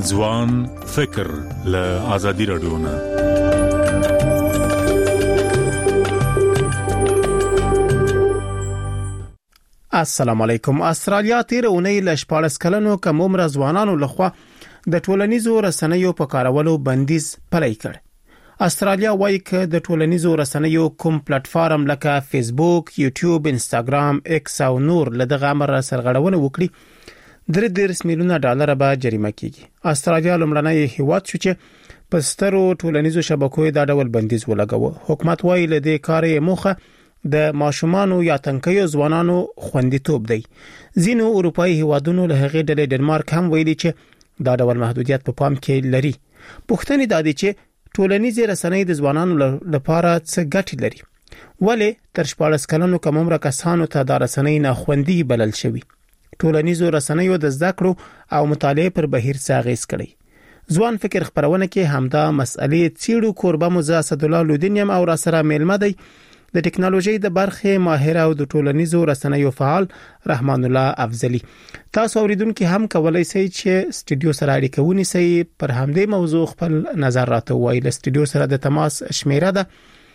ځوان فکر له ازادي رادیو نه. السلام علیکم. استرالیا تیر اونۍ ل 14 کلنو کم عمر ځوانانو لخوا د ټولنیزو رسنیو په کارولو بندیز پلی کړ. استرالیا وایي چې د ټولنیزو رسنیو کوم پلیټ فارم لکه فیسبوک، یوټیوب، انستګرام، ایکس او نور له دغه امر سرغړونه وکړي 3 میلیونه ډالر به جریمه کیږي. استرالیا لومړنی هیواد شو چې په سترو ټولنیزو شبکو د ډول بندیز ولګاوه. حکومت وایي له دې کارې موخه د ماشومانو یا تنکیو ځوانانو خوندیتوب دی. ځینو اروپאי هیوادونو له هغې ډلې ډنمارک هم ویلي چې دا ډول محدودیت په پام کې لري. پوښتنه دا دي چې ټولنیزې رسنۍ د ځوانانو لپاره څه ګټې لري؟ ولې تر 14 کلنو کم عمر کسانو ته د رسنۍ نه خوندي بلل شوی؟ ټولنیزو رسنیو د زده کړو او مطالعې پر بهیر څه اغیز کړی؟ ځوان فکر خبرونه کې همدا مسئلې څیړو. کوربه مزه اسدالله لودینیم او را سره میلمه دی د ټکنالوژي د برخې ماهر او د ټولنیزو رسنیو فعال رحمان الله افضلی. تاسو اوریدونکو هم کولای شئ چې سټوډیو سره اړیکه ونیسئ. پر همدې موضوع خپل نظر راته وایي. له سټوډیو سره د تماس شمیره ده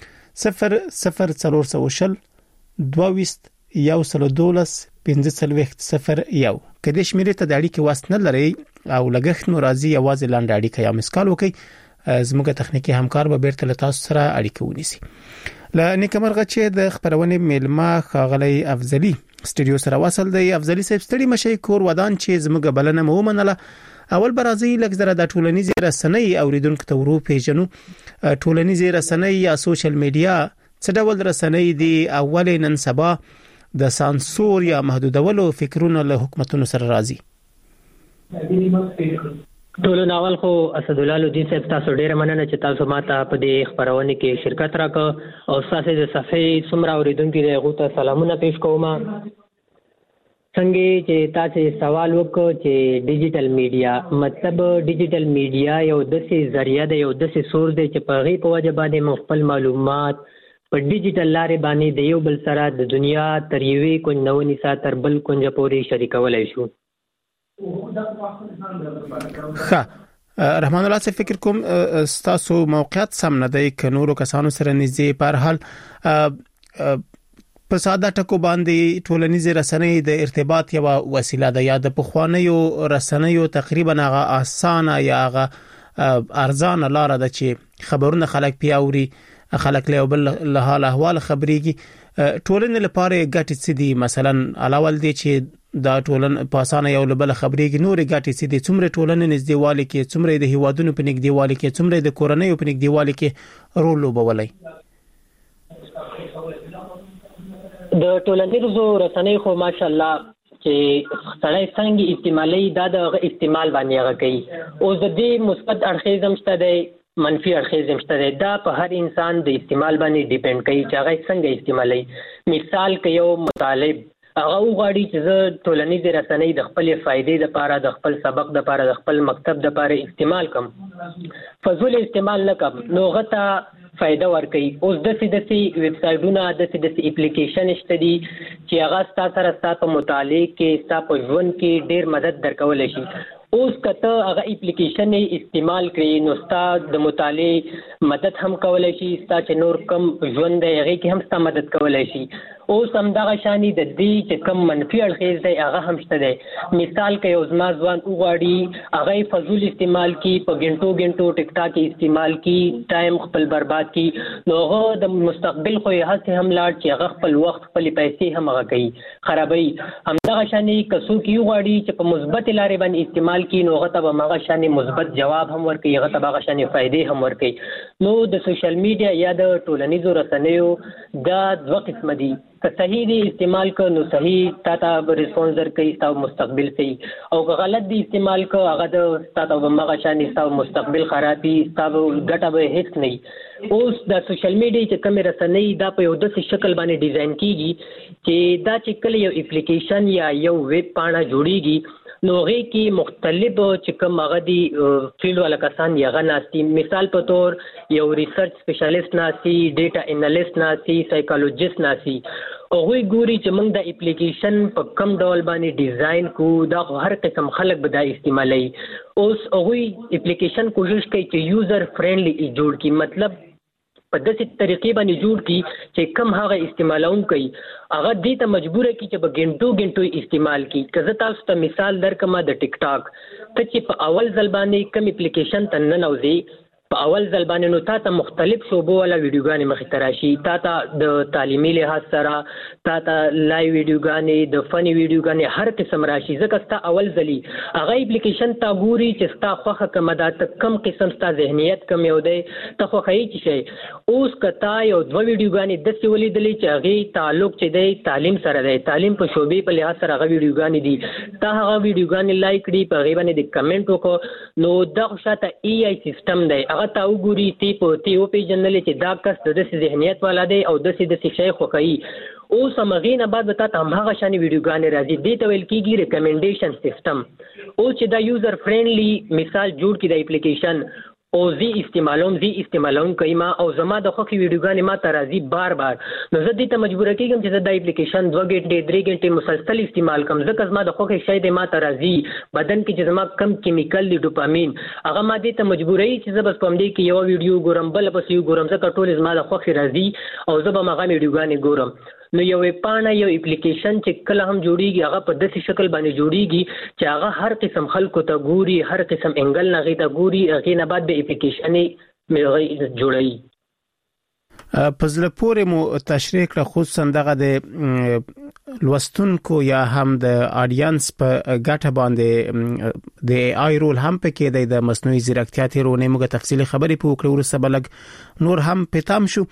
00400 22 112 1501. کله شمیره ته د اړیکې واسط نه لري او لګښت نو راځي یوازې لاندې اړیکه یا مسکال وکي. زموږ تخنیکی همکار به بیرته له تاسو سره اړیکه ونیسي. ل نیکمرغه چې د خبرونې میلمه خاغلی افضلی سټوډیو سره وصل دی. افضلی صاحب ستړي مشي کور ودان چې زموږ بلنه مو منله. اول برازي لکه د ټولنیزې رسنۍ اوریدونکو ته ورو پیژنو. ټولنیزې رسنۍ یا سوشل میډیا څه ډول رسنۍ دي؟ اول نن سبا د سانسور یا محدودولو فکرونه له حکومتونو سره راځي. ټول ناول خو اسدالله لودین صاحب تاسو ډیره مننه چې تاسو ماته په دې خبرونه کې شرکت راکړ او تاسو د صفحې څومره اوریدونکو له ته سلامونه پېښ کوم. څنګه چې تاسو سوال وکړ چې ډیجیټل میډیا مطلب ډیجیټل میډیا یو داسې ذریعہ دی، یو داسې سور دی چې په غي په وجه باندې خپل معلومات په ډیجیټل لارې باندې د یو بل سره د دنیا تر یوې کونج نه ونیسه تر بل کونج پورې شریکولای شو. رحمان الله څه فکر کوم تاسو موقعیت سم نه دی ک نورو کسانو سره نږدې؟ په هر حال په ساده ټکو باندې ټولنیزې رسنۍ د ارتباط یو وسیله ده یا د پخوانیو رسنیو تقریبا هغه اسانه یا هغه ارزانه لار ده چې خبرونه خلک پیاوري، خلک له بل له حال احوال خبريږي. ټولنې لپاره ګټې څه دي؟ مثلا علاوه دي چې دا ټولن په اسانه یو بل خبريږي، نور ګټې څه دي؟ څومره ټولنې نږدېوالي کې، څومره د هیوادونو په نږدېوالي کې، څومره د کورنۍ په نږدېوالي کې رول لوبولای؟ د ټولنیزو رسنۍ خو ماشاءالله چې سړی څنګه استعمالي دا د استعمال باندې هغه کوي. او د دې مثبت اړخیز هم شته دی، منفي اړخیز هم شته دی. دا په هر انسان د استعمال باندې ډیپند کوي چې هغه څنګه استعمالي. مثال کې یو مطالب هغه وغواړي چې زه ټولنیزې رسنۍ د خپل فائدې لپاره، د خپل سبق لپاره، د خپل مکتب لپاره استعمال کوم، فضول استعمال نه کوم، نو غته فائدہ ورکړي. اوس د سې ویب سایټونو د اپلیکیشن شته دي چې هغه ستاسو سره په مطالعه کې، ستاسو په ژوند کې ډیر مدد درکولای شي. اوس کته هغه اپلیکیشن استعمال کړئ نو ستاسو د مطالعه مدد هم کولای شي، ستاسو نور کم ژوند دی هغه کې هم ستاسو مدد کولای شي. اوس هم دغه شانی د دې چې کم منفي اړخیز دی هغه هم شته دی. مثال کې یو ځما ځوان وغواړي هغه فضول استعمال کی، په ګنټو ټیک ټاک استعمال کی، ټایم خپل برباد کی، نو هغه د مستقبل خو یې هڅه هم لاړ چې هغه خپل وخت، خپل پیسې هم هغه کوي خرابوي. هم دغه شانی کسو کی وغواړي چې په مثبت لارې باندې استعمال کی، نو هغه ته هغه شانی مثبت جواب هم ورکړي، هغه ته هغه شانی فائدې هم ورکړي. نو د سوشل میډیا یا د ټولنیزو رسنیو دا دوه قسم دي. که صحیح دی استعمال کو نو صحیح تا ریسپانس درکوي، تا مستقبل صحیح، او که غلط دی استعمال کو هغه د تا مغه شان تا مستقبل خرابي، تا ګټه به هیڅ نه. اوس د سوشل میډیا چې کوم رسنۍ دا په یو داسې شکل باندې ډیزاین کیږي چې دا چې کله یو اپلیکیشن یا یو ویب پاڼه جوړیږي نو هغه کې مختلف چې کوم هغه دی فیلډ والا کسان یې غناستي. مثال په تور یو ریسرچ سپیشلیست ناسي، ډیټا انالیست ناسي، سایکالوجیست ناسي. هغوی ګوري چې موږ د اپلیکیشن په کم ډول باندې ډیزاین کو دا هر قسم خلک به دا استعمالوي. اوس هغوی اپلیکیشن کوشش کوي چې یوزر فرندلی جوړ کړي، مطلب په داسې طریقې باندې جوړ کړي چې کم هغه استعمالونکي هغه دې ته مجبوره کړي چې په ګنټو استعمال کړي. که زه تاسو ته مثال درکم د ټیک ټاک، ته چې په اول ځل باندې کم اپلیکیشن ته ننوځي، په اول ځل باندې نو تا ته مختلف شعبو والا ویډیوګانې مخې ته راشي، تا ته د تعلیمي لحاظ سره، تا ته لایو ویډیوګانې، د فني ویډیوګانې هر قسم راشي. ځکه ستا اول ځلي هغه اپلیکیشن تا ګوري چې ستا خوښه کومه ده، ته کم قسم ستا ذهنیت کم یو دی، ته خوښوي چې شی. اوس که تا یو دوه ویډیوګانې داسې ولیدلې چې هغې تعلق چې دی تعلیم سره دی، تعلیم په شعبې په لحاظ سره هغه ویډیوګانې دي، تا هغه ویډیوګانې لایک کړي، په هغې باندې د کمنټ وکړو، نو دا خو شاته ای آی سیسټم دی، هغه تا وګوري، تی وپېژندلې چې دا کس د داسې ذهنیت والا دی او داسې شی خوښوي. اوس همغې نه بعد به تا ته همهغه شانې ویډیوګانې راځي. دې ته ویل کېږي ریکمنډیشن سیسټم. اوس چې دا یوزر فرینډلی مثال جوړ کړي د اپلیکیشن او زی استعمالوم کوي ما او زما د خوښې ویډیوګانې ما ته راځي بار، نو زه دې ته مجبوره کېږم چې زه دا اپلیکیشن 2 غنټې 3 غنټې مسلسل استعمال کوم، ځکه زما د خوښې شی دی ما ته راځي. بدن کې چې زما کم کیمیکل دی ډوپامین، هغه ما دې ته مجبوروي چې زه بس په همدې کې یو ویډیو ګورم، بله پسې یو ګورم، ځکه ټولې زما د خوښې راځي او زه به همغه ویډیوګانې ګورم. نو یو پاڼه یو اپلیکیشن چې کله هم جوړیږي هغه په داسې شکل باندې جوړیږي چې هغه هر قسم خلکو ته ګوري، هر قسم انګل نه هغې ته ګوري، هغې نه بعد به اپلیکیشن یې جوړوي. په زړه پورې مو تشریح کړه، خصوصا دغه د لوستونکو یا هم د اډینس په ګټه باندې د ای آی رول هم پکې دی، د مصنوعي ځیرکتیا تیرونه موږ تفصیلی خبرې په وکړو، ورسره بلګ نور هم پېتام شو.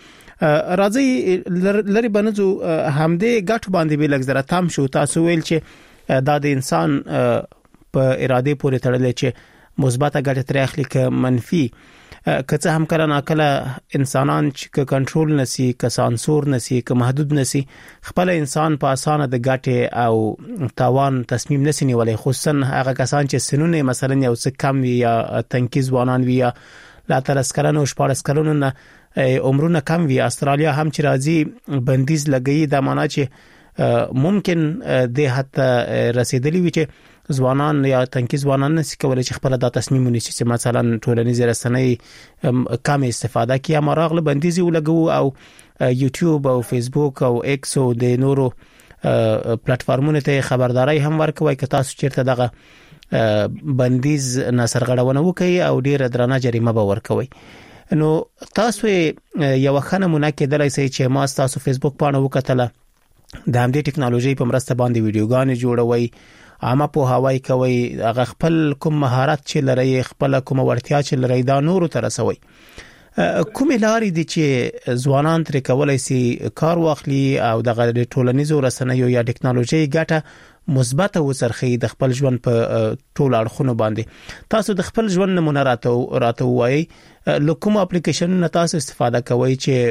راځي لري بنځو همدې ګټ باندې به لګ زره تام شو. تاسو ویل چې دا د انسان په اراده پورې تړلې چې مثبت ګټه ترې اخلي که منفي، که څه هم کله ناکله انسانان چې کنټرول نسی، که سانسور نسی، که محدود نسی، خپل انسان په اسانه د ګټه او تاوان تصمیم نسی نیولای، خصوصا هغه کسان چې سنونه مثلا یو څه کم وي یا تنکیز ځوانان وي یا لا تر اسکرانو 14 کلونو نه عمرونه کم وي. استرالیا هم چې راځي بندیز لګي، دا معنی چې ممکن د حتی رسیدلی وي چې ځوانان یا تنکیز ځوانان نشي کولای چې خپل د تصمیم ونیسي چې مثلا ټولنیز رسنۍ کم استفاده کوي. مراغله بندیز ولګو او یوټیوب او فیسبوک او ایکس او د نورو پلیټفارمونو ته خبرداري هم ورکوي که تاسو چیرته دغه بندیز نسرغړونه وکړي او ډیره درنه جریمه به ورکوي. نو تاسو یو خنه مونږه کېدلای شي چې ما تاسو فیسبوک باندې وکټله د همدې ټکنالوژي په مرسته باندې ویډیوګانې جوړوي، عامه په هواي کوي، هغه خپل کوم مهارت چې لري، خپل کوم ورتیا چې لري دا نور تر رسوي. کوم لارې دي چې ځوانان تر کولای شي کار واخلي او د ټولنیزو رسنیو یا ټکنالوژي ګټه مثبت وسرخي د خپل ژوند په ټول اړخونو باندې؟ تاسو د خپل ژوند نمونه راته وایي، لکوم اپلیکیشن تاسو استفاده کوئ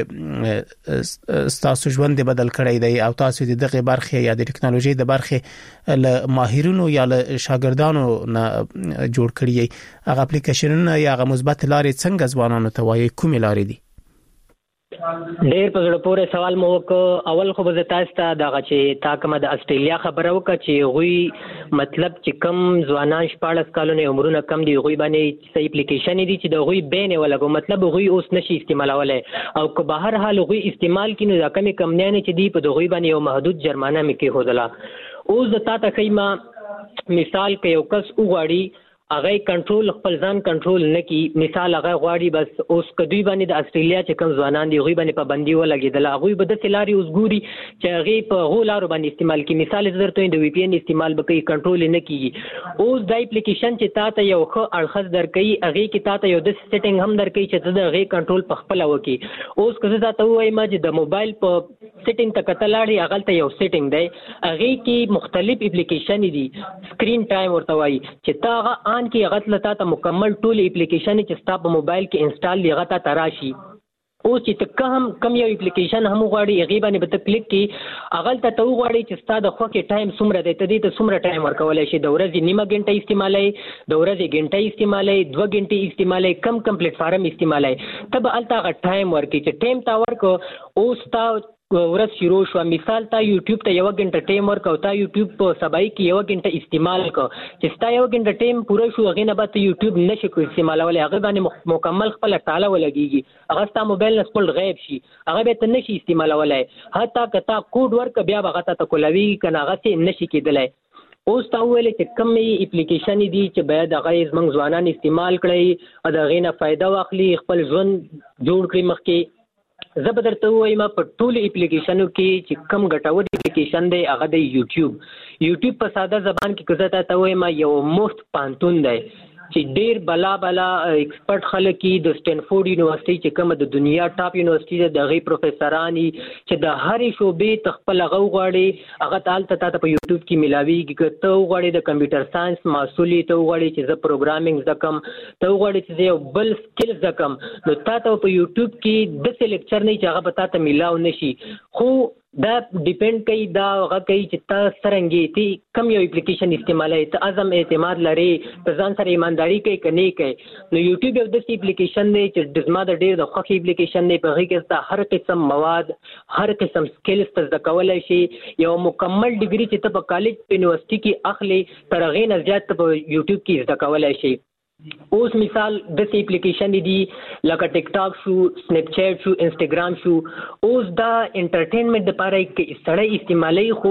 چې تاسو ژوند بدل کړی دی او تاسو د دغه برخه یا د ټکنالوژي د برخه له ماهرینو یا له شاګردانو نه جوړ کړی، هغه اپلیکیشنونه یا هغه مثبت لارې څنګه ځوانانو ته وایي، کومې لارې دي؟ ډېر په زړه پورې سوال مو وکړ. اول خو به تاسو ته دغه چې تا کومه د استرالیا خبره وکړه چې غوي مطلب چې کم ځوانان 14 کالونو عمرونه کم دي، غوي باندې څه اپلیکیشن دي چې د غوي بین ولګو، مطلب غوي اوس نشي استعمالولای او که بهر حال غوي استعمال کینو دا کمی کم نه چې دی په غوي باندې یو محدود جرمانه مې کې هودله. اوس د تا ته خیمه مثال کې یو کس وغواړي هغه کنټرول خپل ځان کنټرول نه کی، مثال هغه غواړي بس اوس کدوې باندې د استرالیا چې کوم ځوانان دي غوي باندې پابندي ولګیدل، هغه به د سلاري اوس ګوري چې هغه په غولارو باندې استعمال کی. مثال درته د وی پی ان استعمال بکې کنټرول نه کیږي. اوس د اپلیکیشن چې تا ته یو ښه اړخص درکې، هغه کې تا ته یو د سیټینګ هم درکې چې ته د هغه کنټرول په خپل وکي. اوس که زه تاسو وایم چې د موبایل په سیټینګ ته کتلاړي هغه ته یو سیټینګ دی، هغه کې مختلف اپلیکیشن دي، سکرین ټایم ورته وایي چې تا هغه ان کې هغه لته ته مکمل ټول اپلیکیشن چې ستا په موبایل کې انسټال دی هغه ته تراشي. اوس چې کم یو اپلیکیشن هم غواړي هغه باندې به کلیک کی، هغه ته غواړي چې ستا د خو کې ټایم څومره دی، ته دې ته څومره ټایم ورکولای شي، د ورځې نیمه غنټه استعمالای، د ورځې غنټه استعمالای، 2 غنټې استعمالای، کم پلیټ فارم استعمالای، ته به الته غ ټایم ورکې چې ټایم تا ورکو اوس تا ورځ شروع شو مثال تا یوټیوب ته 1 غنټه ټایم ورکو تا یوټیوب په سبای کې 1 غنټه استعمال کو چې ستا 1 غنټه ټایم پوره شو غینه به یوټیوب نشي کوي استعمالول هغه باندې مکمل خپل ټاله ولګيږي هغه ستا موبایل نه خپل غیب شي هغه به ته نشي استعمالولای حتی کته کوډ ورک بیا هغه ته کولوي کنه هغه څه نشي کېدلای اوس تا ویل چې کومې اپلیکیشن دي چې باید هغه زمنګ ځوانان استعمال کړي او دا غینه فائدہ واخلي خپل ژوند جوړ کړي مخکې زه به درته وایم په ټولو اپلیکیشنو کې چې کم ګټور اپلیکیشن دی هغه دی یوټیوب په ساده زبان کې کزه ته وایم یو مفت پانتون دی چې ډیر بلا ایکسپرت خلک د سټینفورد یونیورسيټي چې کومه د دنیا ټاپ یونیورسيټي ده دغه پروفیسورانی چې د هرې شوبې تخپل غوړي هغه تالته په یوټیوب کې ملاويږي کته غوړي د کمپیوټر ساينس مسولي ته غوړي چې ز پروګرامینګ زکم ته غوړي چې یو بل سکل زکم نو تاسو په یوټیوب کې د لیکچر نه چې هغه به تاسو ملاو نشي خو دا ډیپند کوي دا هغه کوي چې تاسو څنګه تی کم یو اپلیکیشن استعمالوي ته اعظم اعتماد لري په ځان سره ایمانداری کوي کني کوي نو یوټیوب یو داسې اپلیکیشن دی چې د زما د ډیر د خوښي اپلیکیشن دی په هغه کې هر قسم مواد هر قسم سکلز تاسو کولای شي یو مکمل ډیګري چې ته په کالج یونیورسيټي کې اخلي تر هغه نه زیات په یوټیوب کې زده کولای شي اوس مثال د سی اپلیکیشن دي لکه ټیک ټاک شو سنیپ چیټ شو انستګرام شو اوس دا انټرټینمنت لپاره کې سړی استعمالي خو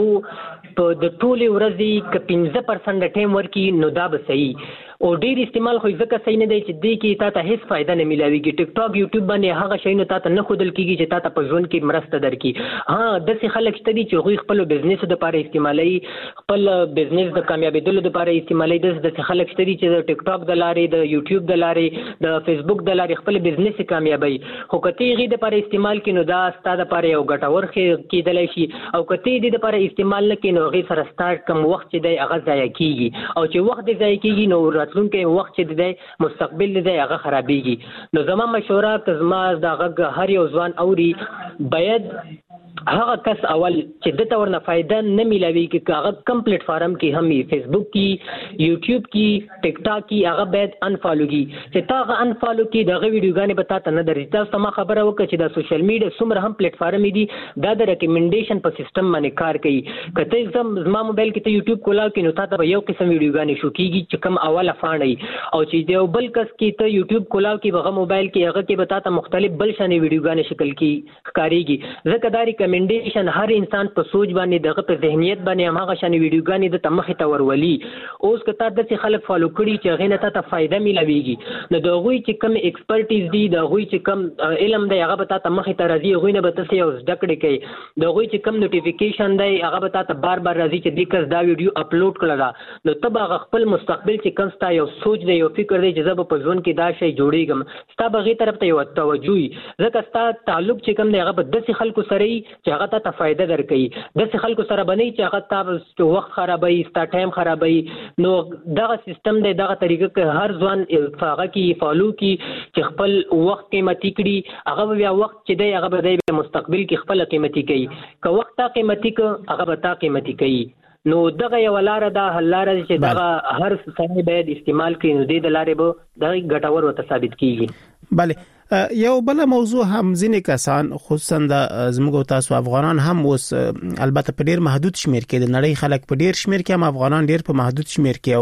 په د ټولې ورځې ک 15% ټایم ورکی نو دا به صحیح او ډیر استعمال خو ځکه صحیح نه دی چې دې کې تا ته هیڅ فائدہ نه ملایويږي ټیک ټاک یوټیوب باندې هغه شی نه تا ته نه خودل کیږي چې تا ته په ژوند کې مرسته درکړي ها د څه خلک شته دي چې خپل بزنس لپاره استعمالي خپل بزنس د کامیابیدلو لپاره استعمالي د څه خلک شته دي چې د ټیک ټاک د لارې د یوټیوب د لارې د فیسبوک د لارې خپل بزنس کامیابی خو کته غي د لپاره استعمال کینو دا ستاسو لپاره یو ګټور کېدلی شي او کته دې لپاره استعمال نه کینو غي سره سٹارټ کم وخت چې دی هغه ضایع کیږي او چې وخت دی ضایع کیږي نو راتلونکي وخت چې دی مستقبل دی هغه خرابېږي نو زما مشوره کزما دغه هر یو ځوان اوري باید هغه کس اول چې د تور نه فائدہ نه ملوي کې هغه کم پلیټ فارم کې هم فیسبوک کې یوټیوب کې ټیک ټاک کې هغه باید انفالو کی چې تا هغه انفالو کې دغه ویډیوګانې به تاسو نه درځي تاسو ما خبره وکړه چې د سوشل میډیا څومره هم پلیټ فارم دي دا د ریکمنډیشن په سیستم باندې کار کوي کته زما موبایل کې ته یوټیوب کولاو کې نو تاسو به یو قسم ویډیوګانې شو کیږي چې کم اوله فانډي او چې دی بل کس کې ته یوټیوب کولاو کې هغه موبایل کې هغه کې به تاسو مختلف بل شانې ویډیوګانې شکل کې ښکاریږي ځکه دا ریکمنډیشن هر انسان په سوچ باندې دغه په ذهنیت باندې هغه شانې ویډیوګانې د تمخې ته ورولي اوس که تاسو د خلک فالو کړي چې هغه نه ته فائدہ ملويږي نو د غوي چې کم ایکسپرټیز دي د غوي چې کم علم دی هغه به تاسو تمخې ته راځي غوي نه به تاسو یو زده کړئ کوي د غوي چې کم نوټیفیکیشن دی هغه به تاسو بار راځي چې د کس دا ویډیو اپلوډ کړل دا نو تب هغه خپل مستقبل چې کم ستا یو سوچ دی یو فکر دی چې زه په ژوند کې دا شی جوړیږم ستا بغي طرف ته یو توجه ځکه ستا تعلق چې کم دی هغه به د خلکو سره چې هغه ته فائدہ درکړي د خلکو سره بنئ چې هغه تاسو وخت خرابوي ستا ټایم خرابوي نو دغه سیستم دی دغه طریقه کې هر ځوان هغه کې فالو کې چې خپل وخت قیمتي کړي هغه بیا وخت چې دی هغه به د مستقبل کې خپل قیمتي کوي که وخت تا قیمتي ک هغه به تا قیمتي کوي نو دغه یو لار ده حل لار چې دغه هر څه باید استعمال کړي نو د لارې به دغه ګټور او ثابت کیږي بله یو بل موضوع هم ځینې کسان خصوصا د زموږ تاسو افغانان هم اوس البته په ډیر محدود شمیر کې د نړۍ خلک په ډیر شمیر کې هم افغانان ډیر په محدود شمیر کې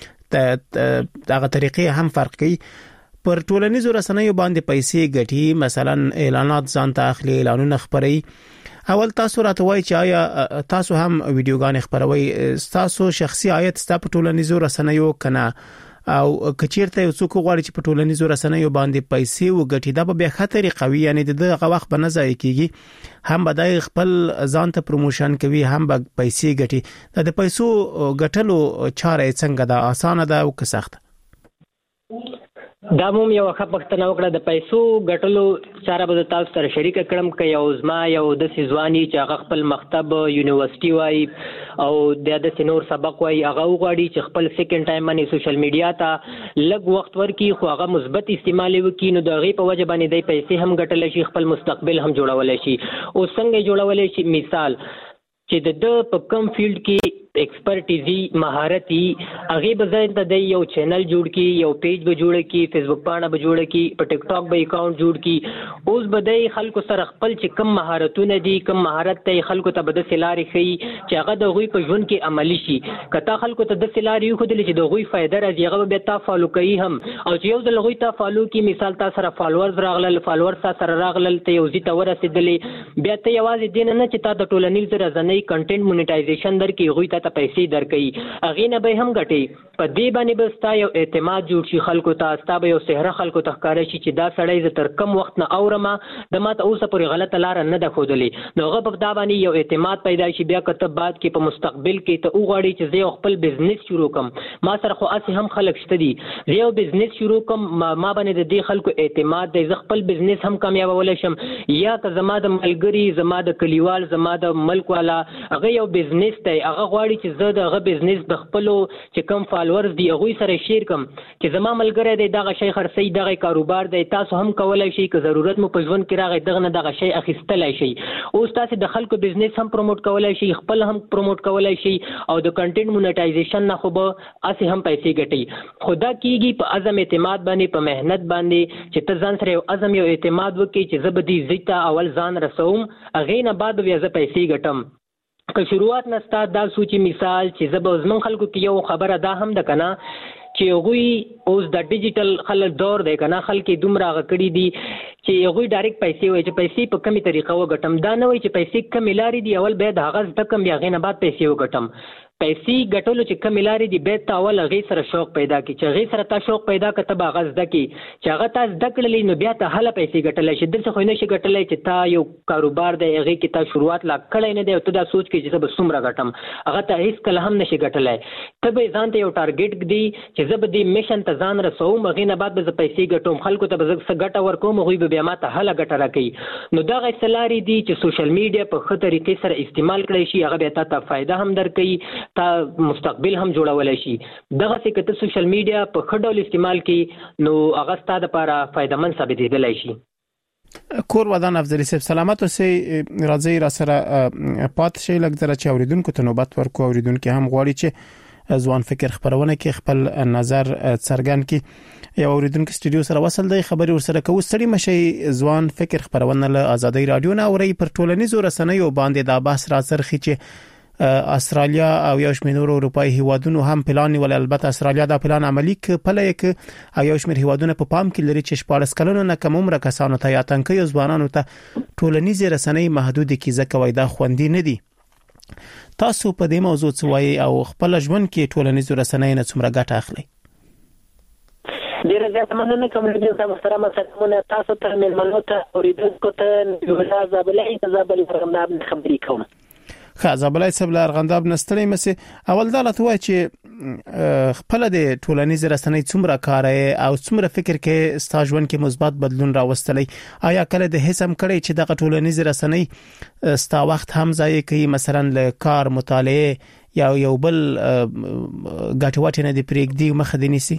او دغه طریقې هم فرق کوي پر ټولنیزو رسنیو باندې پیسې ګټي مثلا اعلانات ځان ته اخلي اعلانونه خبري اول تاسو راته وایي چې آیا تاسو هم ویډیوګانې خبروي تاسو شخصي عاید ستاسو په ټولنیزو رسنیو کنه او کچیرته یو څوک غواړي چې په ټولنیزو رسنیو باندې پیسې وګټي دا به خطر قوي یعنی دغه وخت به نه ضایع کیږي هم به د خپل ځان ته پروموشن کوي هم به پیسې ګټي د پیسو ګټلو چاره څنګه ده اسانه ده او که سخته دا موم یو ښه پښتنه وکړه د پیسو ګټلو چاره به تاسو سره شریک کړم که یو زما یو د سیزوانی چې هغه خپل مکتب یونیورسيټي وای او د سینور سبق وای هغه وغواړي چې خپل سیکنډ ټایم باندې سوشل میډیا ته لږ وخت ورکړي خو هغه مثبت استعمال وکړي نو د غي په وجه باندې د پیسې هم ګټل شي خپل مستقبل هم جوړول شي او څنګه جوړول شي مثال چې د په کم فیلډ کې ایکسپرټیزي مهارتي هغه به ځین ته یو چینل جوړ کی یو پیج به جوړ کی فیسبوک پاڼه به جوړ کی په ټیک ټاک به اکاونټ جوړ کی اوس به د خلکو سره خپل چې کم مهارتونه دي کم مهارت ته خلکو ته به د سلاري خي چې هغه د غوي په ژوند کې عملی شي کته خلکو ته د سلاري خو د چې د غوي فائدہ راځي هغه به تا فالو کوي هم او چې یو د غوي تا فالو کی مثال تا سره فالوورز راغلل فالوورز سره راغلل ته یو ځی ته ورسېدلې بیا ته یوازې دین نه چې تا د ټولنیز رسنۍ کنټینټ مونیټایزیشن درکې غوي ته پیسې درکې اغه نه به هم غټي په دې باندې بستا یو اعتماد جوړ شي خلکو ته استا به یو سهره خلکو ته ښکار شي چې دا سړی ز تر کم وخت نه اورما د ماته اوسه پورې غلطه لار نه ده خودلې نو غو په دا باندې یو اعتماد پیدا شي بیا کته بعد کې په مستقبل کې ته وغواړي چې زه خپل بزنس شروع کوم ما سره خو اسی هم خلک شته دي زه یو بزنس شروع کوم ما باندې د دې خلکو اعتماد دی زه خپل بزنس هم کامیابول شم یا که زما د ملګری زما د کلیوال زما د ملک والا هغه یو بزنس دی هغه غواړي چې زه دغه بزنس د خپل چې کم فالوورز دی هغه سره شیر کم چې زما ملګری دی دغه شی خرڅي دغه کاروبار دی تاسو هم کولای شئ که ضرورت مو په ژوند کې راغی دغه نه دغه شی اخیستلای شئ اوس تاسو د خلکو بزنس هم پروموټ کولای شئ خپل هم پروموټ کولای شئ او د کنټینټ مونیټایزیشن نه خو به اسی هم پیسې ګټي خدا کیږي په عزم اعتماد باندې په مهنت باندې چې ته ځان سره عزم یو اعتماد وکړي چې زبدي زیتا اول ځان رسوم اغه نه بعد بیا ز پیسې ګټم که شروعات نستا دا سوچي مثال چې زب زمون خلکو کې یو خبره دا هم ده کنه چې غوي اوس د ډیجیټل خلک دور دی کنه خلک دومره غکړي دي چې غوي ډایرکټ پیسې وای چې پیسې په کومه طریقه وګټم دا نه وای چې پیسې کم لاري دي اول به د هغه د کم بیا غینه بعد پیسې وګټم پیسې ګټلو چې کم لاري دي به تا اول غي سره شوق پیدا کی چې غي سره تا شوق پیدا کته با غز د کی چې هغه تاسو د کړلې نو بیا ته هله پیسې ګټلې شي دلته خو نه شي ګټلې چې تا یو کاروبار دی هغه کې تا شروعات لا کړې نه دی او ته دا سوچ کې چې زب سمره غټم هغه ته هیڅ کله هم نشي ګټلې ته به ځان ته یو ټارګټ دی چې زب دې میشن ته ځان رسوم هغه نه بعد به پیسې ګټوم خلکو ته به څه ګټه ورکوم غوي به بیا ماته هله ګټه راکې نو دا غي سلاري دی چې سوشل میډیا په خطر طریقې سره استعمال کړئ شي هغه به ته فائدہ هم درکې تا مستقبل هم جوړولای شي دغه څه کته سوشل میډیا په خډول استعمال کې نو هغه ستاسو لپاره فائدمن ثابتېدلای شي کور ودان افضل صاحب سلامت اوسئ راځي را سره پات شي لګ چې اوریدونکو ته نوبت ورکو اوریدونکو هم غواړي چې ځوان فکر خبرونه کې خپل نظر څرګند کړي یو اوریدونکو استودیو سره وصل دی خبري ورسره کوو ستړي مشي ځوان فکر خبرونه له ازادي رادیو نه اوري پر ټولنیزو رسنیو باندې دا بحث را سرخي چې استرالیا او یو شمېر اروپאי هیوادونو هم پلان ول البته استرالیا دا پلان عملی کړي او یو شمېر هیوادونو په پام کې لري چې 14 کلونو نه کم عمر کسانو ته یا تنکي ځوانانو ته ټولنیز رسنۍ محدود کی ځکه دا خوندي نه دي تاسو په دې موضوع څه وایي او خپل ژوند کې ټولنیز رسنۍ نه څومره ګټه اخلي ډیره زیاته مننه کوم چې محترم سلامونه تاسو ته ملمنو ته اوریدونکو ته یو زابلای رغنداب خبرې کوم زابلای سبل رغنداب نستړی مې اول دا لته وای چې خپل د ټولنیز رسنۍ څومره کار او څومره فکر کې ستاجون کې مثبت بدلون راوستلی آیا کله د هیڅ هم کړی چې د ټولنیز رسنۍ ستا وخت هم ځای کوي مثلا له کار مطالعه یا یو بل غټوټ نه دی پرېږدي مخ دې نيسي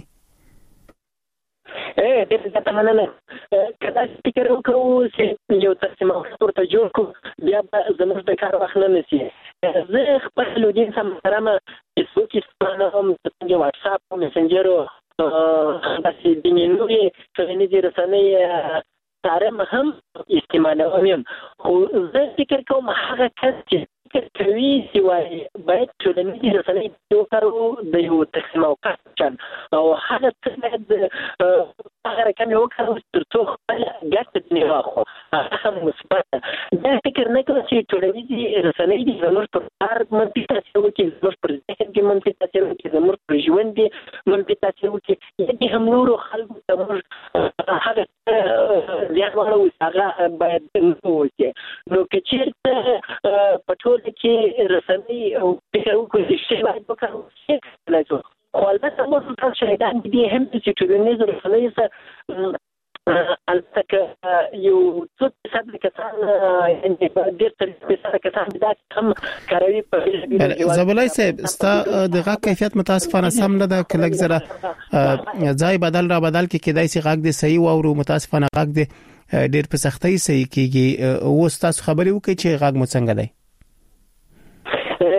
ډېر زیاته مننه کله فکر وکړو چې یو تقسیم ورته جوړ کړو بیا زموږ د کار وخت نه نسی زه خپل لودین سم محترم فیسبوک استعمالوم څنګه واتس اپ میسنجر او تاسو د نوري ټولنیزې رسنۍ سره هم استعمالوم خو زه فکر کوم هغه کس چې کوي چې وایي باید ټولنیزې رسنۍ وکړو د یو تقسیم اوقات او هغه څه هغه کم یو کار ترڅو خپل ګټه نه واخلو هغه مثبت دا فکر نه کوي چې ټولنیزې رسنۍ د زموږ پر کار منفي تاثیر وکړي زموږ پر ذهن کې منفي تاثیر وکړي زموږ پر ژوند کې منفي تاثیر وکړي یعنې هم نورو خلکو ته موږ هغه زیات وړو هغه باید وکړي نو که چېرته په ټول کې رسنۍ او فکر وکړي چې باید وکړو خو البته موږ ټول شاهدان دي هم چې ټولنیزې رسنۍ سره البته یو څه کسان یعنې ډېر څه کسان دا هم کاروي په زابلای صاحب ستا د غږ کیفیت متاسفانه سم نه ده کله زره ځای بدل را بدل کې کېدای شي غږ دې صحیح وورو متاسفانه غږ دې ډېر په سختۍ صحیح کېږي او تاسو خبرې وکړئ چې غږ مو څنګه دی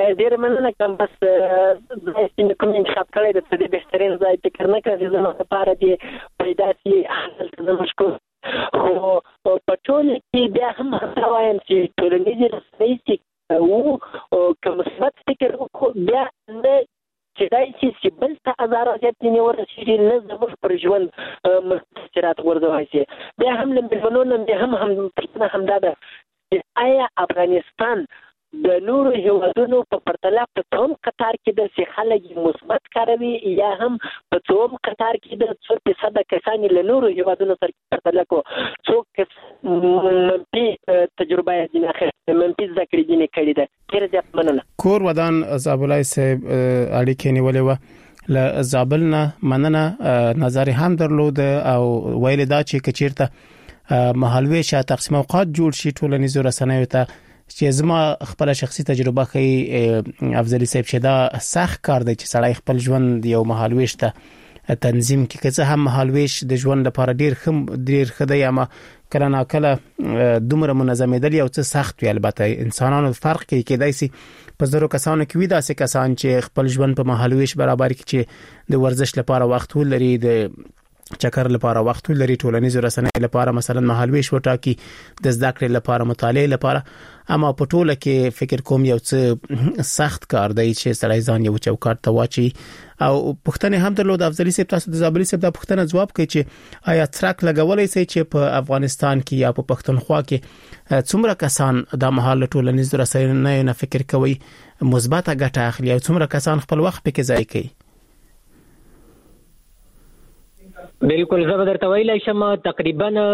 ډیر مننه کوم بس چې کوم انتخاب کړی د دې بهترین ځای فکر نه کړی زموږ لپاره دی پیدا شي حاصل مشکور خو په ټول کې بیا هم وایم چې ټولنیز رسنۍ چې کوم مثبت فکر بیا نه چې دای چې بل ته ازار ځتنی ورسېږي نه زموږ پر ژوند مستقرات ورځوي شي بیا هم لمنونو هم همدا ده آیا افغانستان د نورو هیوادونو په پرتله په توم قطار کې د خلک مثبت کاروي یا هم په توم قطار کې د 100% کسان له نورو هیوادونو سره پرتله کو څوک منفي تجربه دي نه منفي ذکر دي نه کړی ده ډیر زیات مننه کور ودان زابلای صاحب اړیکې نیولې و له زابل نه مننه نظر هم درلود او ویل دا چې کچیرته محلوي شاه تقسیم اوقات جوړ شي ټولنیزو رسنیو ته چې زما خپل شخصي تجربه کوي افضلی صاحب چې دا سخت کار دی چې سړی خپل ژوند یو محلويش ته تنظیم کې که څه هم محلويش د ژوند لپاره ډیر خدای اما کله نا کله دومره منظمېدل یو څه سخت وي البته انسانانو فرق کوي کېدای شي په زرو کسانو کې وي داسې کسان چې خپل ژوند په محلويش برابر کې چې د ورزش لپاره وخت ولري د چکر لپاره وخت لري ټولنیزو رسنیو لپاره مثلا محلويش وټاکي د زده کړې لپاره مطالعه لپاره اما په ټوله کې فکر کوم یو څه سخت کار دی چې سړی ځان یو چوکاټ ته واچي او پښتنه هم درلود افضلی صاحب تاسو د زابلی صاحب د پښتنه جواب کوي چې آیا ترک لګولای شي چې په افغانستان کې یا په پښتونخوا کې څومره کسان د محل ټولنیزو رسنیو نه فکر کوي مثبته ګټه اخلي او څومره کسان خپل وخت پکې ضایع کوي بالکل زه درته ویلای شم تقریبا د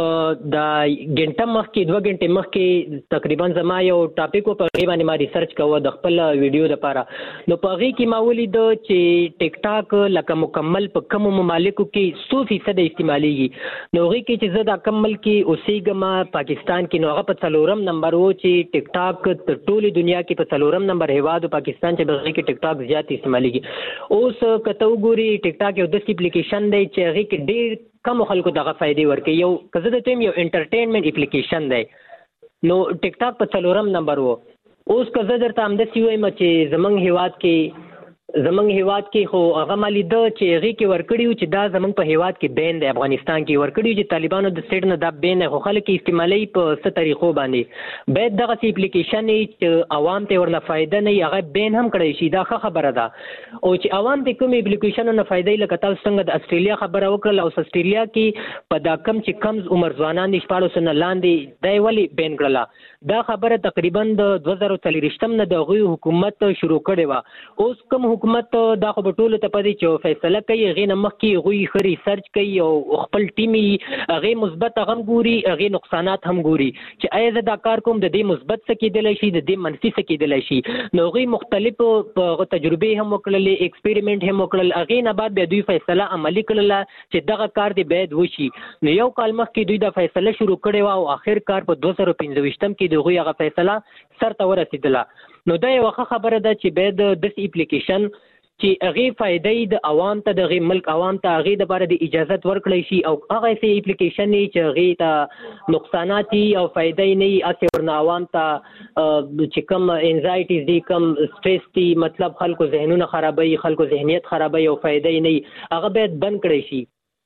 غنټه مخکې 2 غنټې مخکې تقریبا زما یو ټاپک په اړه باندې ما ریسرچ کوه د خپل ویډیو لپاره نو په هغه کې ما ولید چې ټیک ټاک لکه مکمل په کوم ممالکو کې 100% استعماليږي نو هغه کې چې زه د کمل کې اوسېګم پاکستان کې نو هغه په 4 نمبر و چې ټیک ټاک ټولې دنیا کې په 4 نمبر هیواد پاکستان چې بغیر کې ټیک ټاک زیات استعماليږي اوس کته وګوري ټیک ټاک یو د اپلیکیشن دی چې هغه کې ډېر کم خلکو دغه فائدې ورکړي یو کزه د ټیم یو انټرټینمنت اپلیکیشن دی نو ټیک ټاک په 4 نمبر وو اوس کزه درته امدسي وایم چې زمنګ هیواد کې خو هغه مالي د چې هغه کې ورکړیو چې دا زمنګ په هیواد کې بین دی افغانستان کې ورکړیو چې طالبانو د سټ نه دا بین خو خلک استعمالي په ست طریقو باندې به دغه اپلیکیشن چې عوام ته ورنه فائدہ نه هغه بین هم کړی شي دا خبره ده او چې عوام ته کوم اپلیکیشن نه فائدې لکه تاسو څنګه د استرالیا خبره وکړه او استرالیا کې په دا کم چې کم عمر ځوانان د 14 نه لاندې دی ولی بین کړله دا خبره تقریبا د 2023 نه د غوي حکومت شروع کړي وا اوس کوم حکومت دا خو په ټولو ته پدې چې فیصله کوي غي نه مخکي غوي خري ریسرچ کوي او خپل ټیمي غي مثبت هم ګوري غي نقصانات هم ګوري چې اې دا کار کوم د دې مثبت څه کېدل شي د دې منفي څه کېدل شي نو غي مختلف تجربه هم وکړل ایکسپریمنت هم وکړل غي نه بعد به دوی فیصله عملی کړل چې دغه کار دی باید وشي نو یو کال مخکې دوی دا فیصله شروع کړي او اخر کار په 2015 کې دغه هغه فیصله سرته ورسېدله نو دا یو خبره ده چې باید د اپلیکیشن چې هغه فائدې د عوام ته د ملک عوام ته هغه د لپاره د اجازه ورکړی شي او هغه سي اپلیکیشن چې هغه ته نقصانات او فائدې نه اثر ورن عوام ته چې کم انزایټیز دي کم سټریس دي مطلب خلکو ذهنونه خرابوي خلکو ذهنیت خرابوي او فائدې نه هغه باید بند کړی شي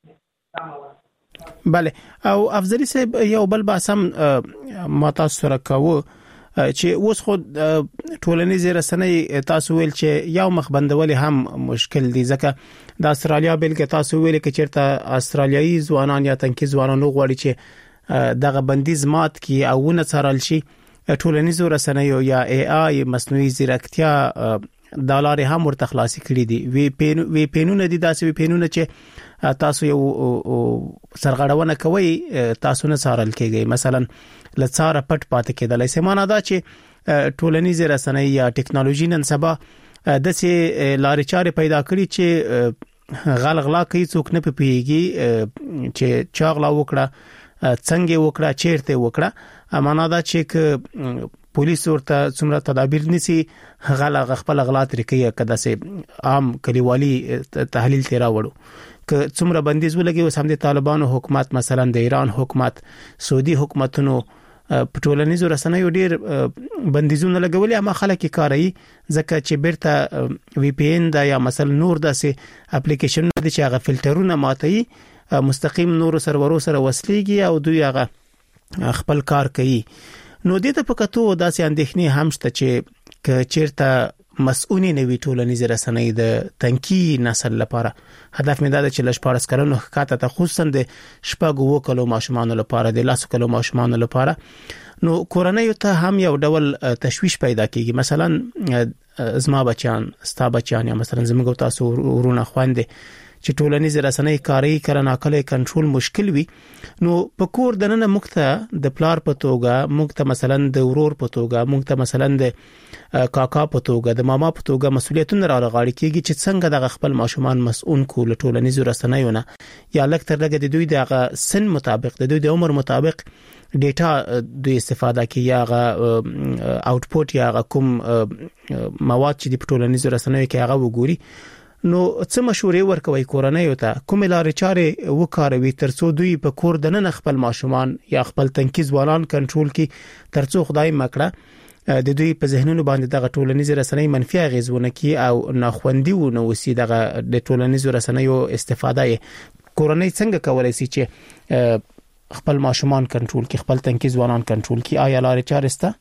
بله او افضلی صاحب یو بل باسم ما تاسو سره کوو چې اوس خو ټولنیز رسنۍ تاسو ویل چې یو مخ بندول هم مشکل دي ځکه د استرالیا بلکې تاسو ویل چې چیرته استرالیایي ځوانان یا تنکي ځوانان غواړي چې دغه بندیز مات کی او نه څارل شي ټولنیز رسنۍ یا اي اي مصنوعي ځیرکتیا د لارې هم ورته خلاصي کړې دي وی پینونه دي داسې وی پینونه چې تاسو یو سرغړونه کوي تاسو نه څارل کېږي مثلا لڅاره پټ پاتې کېدل سیمانه دا چې ټولنیز رسنۍ یا ټکنالوژي نن سبا د سي لارې چارې پیدا کړې چې غلغلا کوي څوک نه پیږي چې چاغلا وکړه څنګه وکړه چیرته وکړه امانه دا چې پولیس ورته څومره تدابیر نسی غلغ خپل غلط لري کده سي عام کلیوالي تحلیل تیرا وړو ک څومره بندیز ولګي وسم د طالبانو حکومت مثلا د ایران حکومت سعودي حکومتونو په ټولنیزو رسنیو ډیر بندیزونه لګولي اما خلک کاروي ځکه چې بیرته وی پی ان دا یا مثلا نور داسې اپلیکیشن دي چې هغه فلټرونه ماتي مستقیم نور سرورو سره وصليږي او دوی هغه خپل کار کوي. نو دې ته پکاتو داسې اندېښنې هم شته چې چیرته مسؤونی نوي ټولنیز رسنۍ د تنکی نسل لپاره هدف مې دا چې لشپارس کلونو ښکته ته خصوصا د شپږو کلو ماشومان لپاره د لاسو کلو ماشومان لپاره نو کورنۍ ته هم یو ډول تشویش پیدا کیږي. مثلا زما بچیان ستا بچیان یا مثلا زموږ تاسو ورونه خويندې چې ټولنیز رسنۍ کاری کرنا کله کنټرول مشکل وي نو په کور دنه مخته د پلار په توګه مخته مثلا د ورور په توګه مخته مثلا د کاکا په توګه د ماما په توګه مسولیتونه را لغاړي کیږي چې څنګه د خپل ماشومان مسؤل کول ټولنیز رسنیونه یا لکتر لګ د دوی د سن مطابق د دوی د عمر مطابق ډیټا د استفاده کی یا اوټپوټ یا کوم مواد چې د ټولنیز رسنیو کې هغه وګوري نو څه مشورې ورکوي کورنۍ ته کوم لارې چارې وکاروي ترڅو دوی په کور دننه خپل ماشومان یا خپل تنکي ځوانان کنټرول کی ترڅو خدای مکړه د دوی په ذهنونو باندې دغه ټولنیز رسنۍ منفي اغیزونه کی او ناخوندي ونه وسی دغه د ټولنیز رسنیو استفاده کورنۍ څنګه کولای شي چې خپل ماشومان کنټرول کی خپل تنکي ځوانان کنټرول کی آیا لارې چارې سته؟